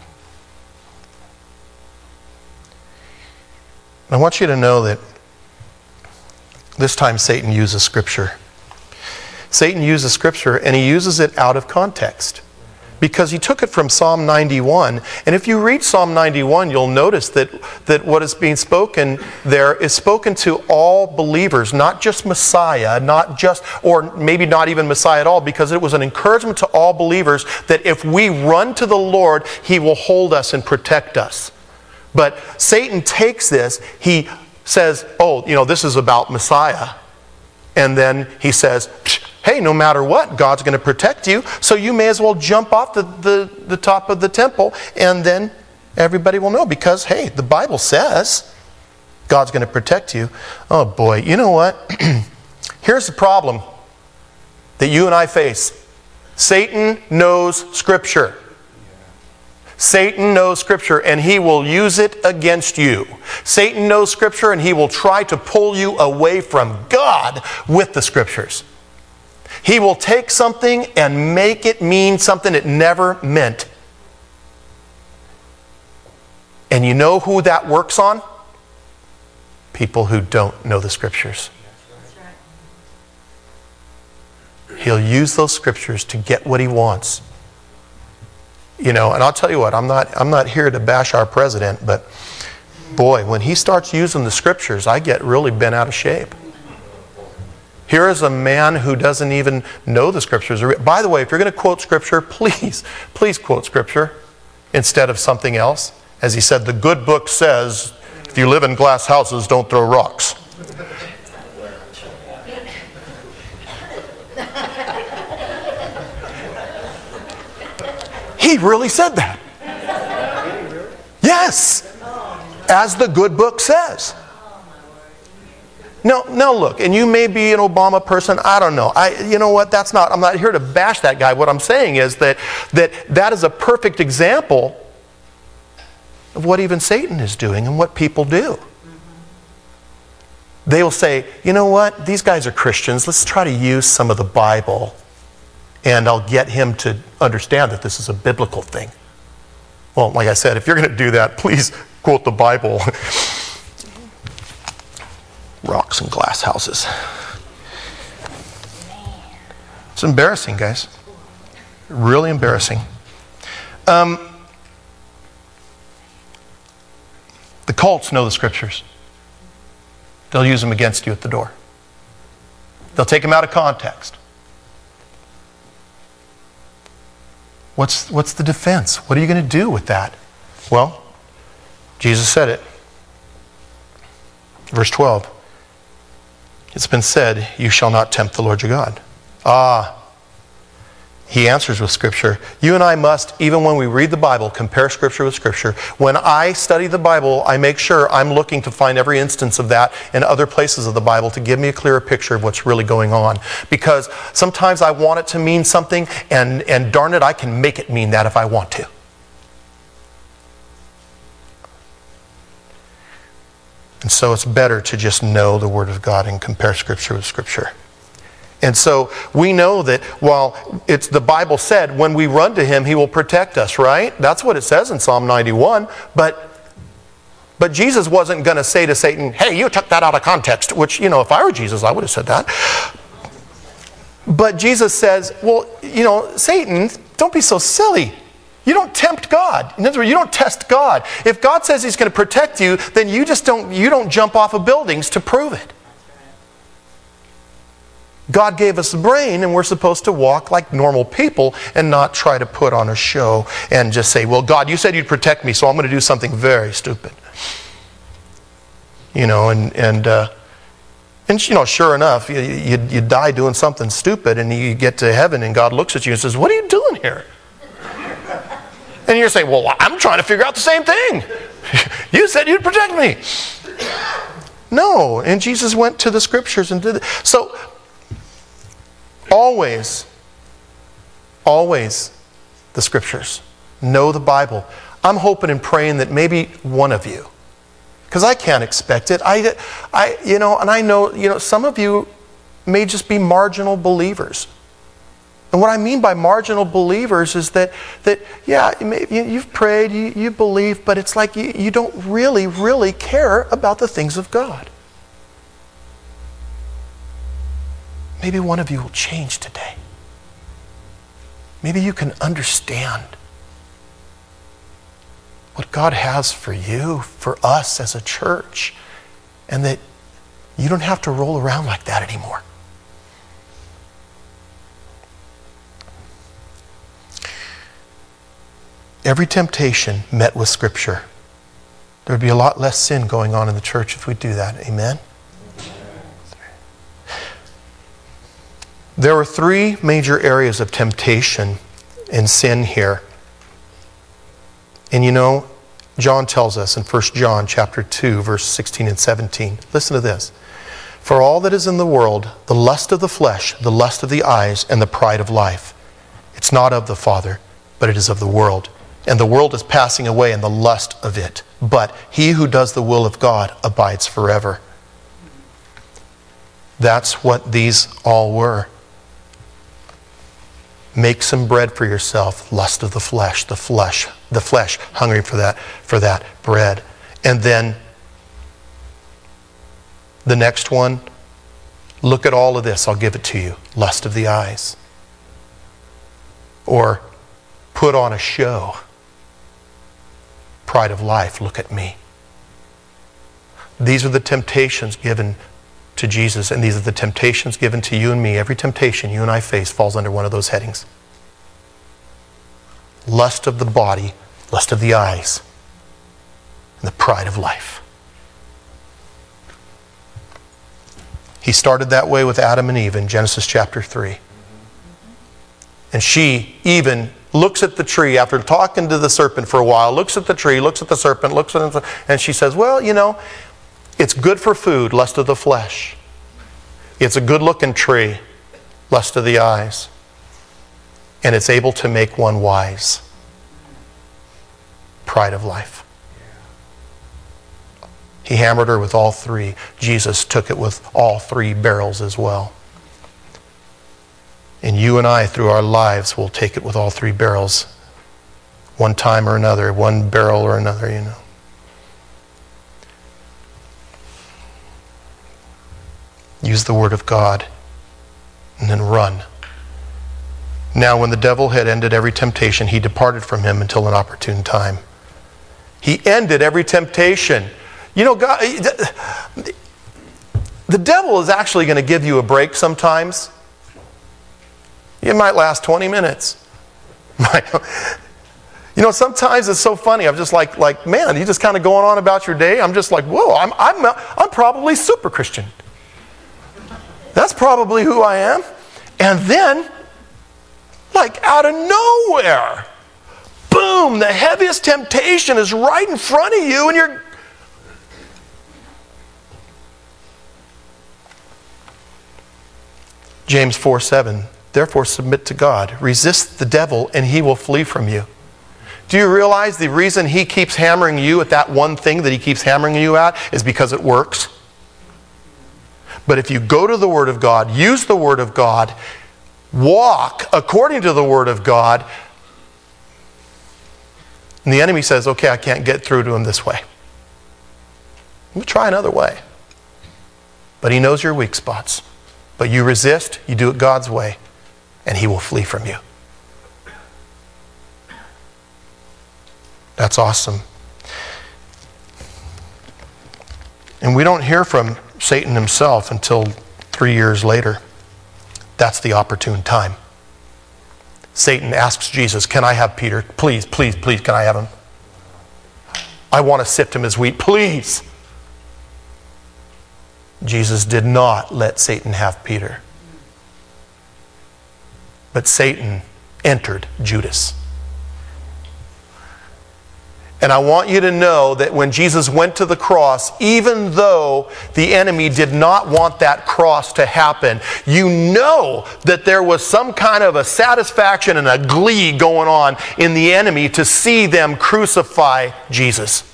I want you to know that this time Satan uses Scripture. Satan uses Scripture, and he uses it out of context. Because he took it from Psalm ninety-one. And if you read Psalm ninety-one, you'll notice that, that what is being spoken there is spoken to all believers, not just Messiah, not just, or maybe not even Messiah at all, because it was an encouragement to all believers that if we run to the Lord, he will hold us and protect us. But Satan takes this, he says, oh, you know, this is about Messiah. And then he says, hey, no matter what, God's going to protect you, so you may as well jump off the, the, the top of the temple, and then everybody will know, because, hey, the Bible says God's going to protect you. Oh boy, you know what? Here's the problem that you and I face. Satan knows Scripture. Satan knows Scripture, and he will use it against you. Satan knows Scripture, and he will try to pull you away from God with the Scriptures. He will take something and make it mean something it never meant. And you know who that works on? People who don't know the Scriptures. He'll use those Scriptures to get what he wants. You know, and I'll tell you what, I'm not I'm not here to bash our president, but boy, when he starts using the Scriptures, I get really bent out of shape. Here is a man who doesn't even know the Scriptures. By the way, if you're going to quote Scripture, please, please quote Scripture instead of something else. As he said, the good book says, if you live in glass houses, don't throw rocks. He really said that. Yes. As the good book says. Now, now look, and you may be an Obama person, I don't know. I, you know what, that's not, I'm not here to bash that guy. What I'm saying is that that, that is a perfect example of what even Satan is doing and what people do. They will say, you know what, these guys are Christians. Let's try to use some of the Bible, and I'll get him to understand that this is a biblical thing. Well, like I said, if you're going to do that, please quote the Bible. Rocks and glass houses. It's embarrassing, guys. Really embarrassing. Um, the cults know the Scriptures. They'll use them against you at the door. They'll take them out of context. What's, what's the defense? What are you going to do with that? Well, Jesus said it. Verse twelve. It's been said, you shall not tempt the Lord your God. Ah, he answers with Scripture. You and I must, even when we read the Bible, compare Scripture with Scripture. When I study the Bible, I make sure I'm looking to find every instance of that in other places of the Bible to give me a clearer picture of what's really going on. Because sometimes I want it to mean something, and, and darn it, I can make it mean that if I want to. And so it's better to just know the Word of God and compare Scripture with Scripture. And so we know that while it's the Bible said, when we run to Him, He will protect us, right? That's what it says in Psalm ninety-one. But But Jesus wasn't going to say to Satan, hey, you took that out of context, which, you know, if I were Jesus, I would have said that. But Jesus says, well, you know, Satan, don't be so silly. You don't tempt God. In other words, you don't test God. If God says he's going to protect you, then you just don't, you don't jump off of buildings to prove it. God gave us a brain, and we're supposed to walk like normal people and not try to put on a show and just say, well, God, you said you'd protect me, so I'm going to do something very stupid. You know, and, and, uh, and you know, sure enough, you, you, you die doing something stupid, and you get to heaven, and God looks at you and says, what are you doing here? And you're saying, well, I'm trying to figure out the same thing. You said you'd protect me. No, and Jesus went to the scriptures and did it. So, always, always the scriptures. Know the Bible. I'm hoping and praying that maybe one of you, because I can't expect it. I, I, you know, and I know, you know, some of you may just be marginal believers. And what I mean by marginal believers is that, that yeah, you've prayed, you, you believe, but it's like you, you don't really, really care about the things of God. Maybe one of you will change today. Maybe you can understand what God has for you, for us as a church, and that you don't have to roll around like that anymore. Every temptation met with Scripture. There would be a lot less sin going on in the church if we do that. Amen? There are three major areas of temptation and sin here. And you know, John tells us in First John chapter two, verse sixteen and seventeen. Listen to this. For all that is in the world, the lust of the flesh, the lust of the eyes, and the pride of life, it's not of the Father, but it is of the world. And the world is passing away in the lust of it. But he who does the will of God abides forever. That's what these all were. Make some bread for yourself, lust of the flesh, the flesh, the flesh, hungry for that, for that bread. And then the next one, look at all of this, I'll give it to you. Lust of the eyes. Or put on a show. Pride of life, look at me. These are the temptations given to Jesus, and these are the temptations given to you and me. Every temptation you and I face falls under one of those headings. Lust of the body, lust of the eyes, and the pride of life. He started that way with Adam and Eve in Genesis chapter three. And she even looks at the tree after talking to the serpent for a while, looks at the tree, looks at the serpent, looks at him, and she says, well, you know, it's good for food, lust of the flesh. It's a good-looking tree, lust of the eyes. And it's able to make one wise, pride of life. He hammered her with all three. Jesus took it with all three barrels as well. And you and I, through our lives, will take it with all three barrels. One time or another, one barrel or another, you know. Use the word of God and then run. Now, when the devil had ended every temptation, he departed from him until an opportune time. He ended every temptation. You know, God, the devil is actually going to give you a break sometimes. It might last twenty minutes. You know, sometimes it's so funny. I'm just like, like, man, you just kind of going on about your day. I'm just like, whoa, I'm, I'm, I'm probably super Christian. That's probably who I am. And then, like out of nowhere, boom, the heaviest temptation is right in front of you, and you're... James four seven, therefore submit to God. Resist the devil, and he will flee from you. Do you realize the reason he keeps hammering you at that one thing that he keeps hammering you at is because it works? But if you go to the Word of God, use the Word of God, walk according to the Word of God, and the enemy says, okay, I can't get through to him this way. We'll try another way. But he knows your weak spots. But you resist, you do it God's way, and he will flee from you. That's awesome. And we don't hear from Satan himself until three years later. That's the opportune time. Satan asks Jesus, can I have Peter? Please, please, please, can I have him? I want to sift him as wheat, please. Jesus did not let Satan have Peter. But Satan entered Judas. And I want you to know that when Jesus went to the cross, even though the enemy did not want that cross to happen, you know that there was some kind of a satisfaction and a glee going on in the enemy to see them crucify Jesus.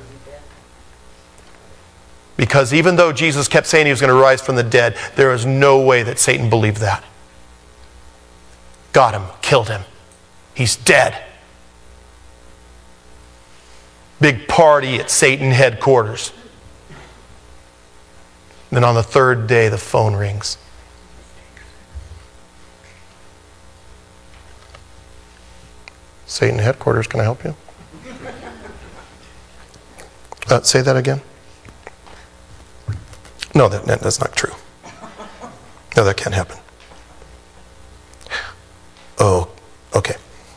Because even though Jesus kept saying he was going to rise from the dead, there is no way that Satan believed that. Got him, killed him. He's dead. Big party at Satan headquarters. Then on the third day, the phone rings. Satan headquarters, can I help you? Uh, say that again. No, that, that's not true. No, that can't happen. Oh, okay.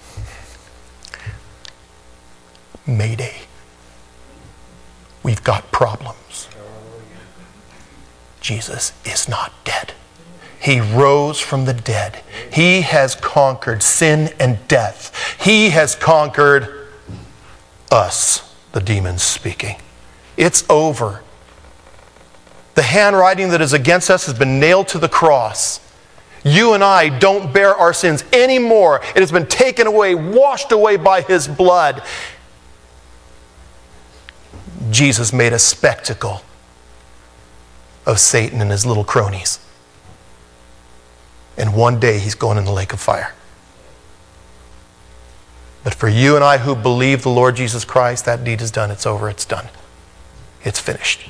Mayday. We've got problems. Jesus is not dead. He rose from the dead. He has conquered sin and death. He has conquered us, the demons speaking. It's over. The handwriting that is against us has been nailed to the cross. You and I don't bear our sins anymore. It has been taken away, washed away by his blood. Jesus made a spectacle of Satan and his little cronies. And one day he's going in the lake of fire. But for you and I who believe the Lord Jesus Christ, that deed is done. It's over. It's done. It's finished.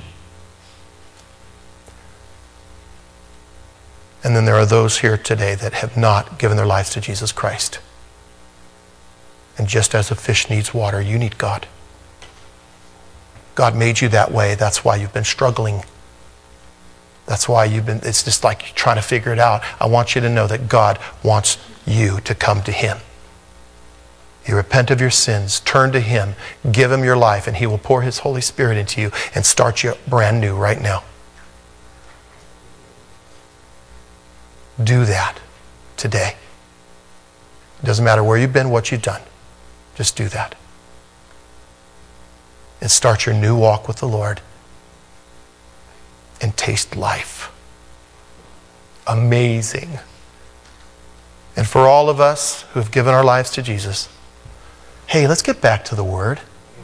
And then there are those here today that have not given their lives to Jesus Christ. And just as a fish needs water, you need God. God made you that way. That's why you've been struggling. That's why you've been, it's just like you're trying to figure it out. I want you to know that God wants you to come to him. You repent of your sins, turn to him, give him your life, and he will pour his Holy Spirit into you and start you brand new right now. Do that today. It doesn't matter where you've been, what you've done. Just do that. And start your new walk with the Lord. And taste life. Amazing. And for all of us who have given our lives to Jesus, hey, let's get back to the Word.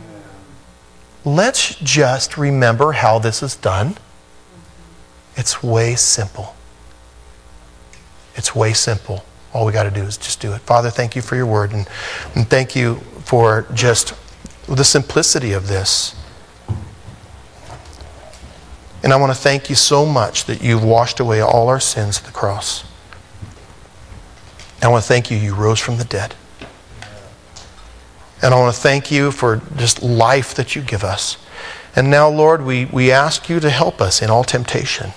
Let's just remember how this is done. It's way simple. It's way simple. All we got to do is just do it. Father, thank you for your word, and, and thank you for just the simplicity of this. And I want to thank you so much that you've washed away all our sins at the cross. And I want to thank you, you rose from the dead. And I want to thank you for just life that you give us. And now, Lord, we, we ask you to help us in all temptation.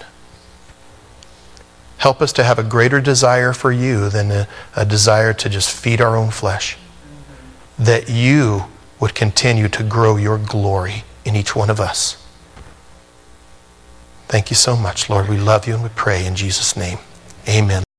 Help us to have a greater desire for you than a, a desire to just feed our own flesh. That you would continue to grow your glory in each one of us. Thank you so much, Lord. We love you and we pray in Jesus' name. Amen.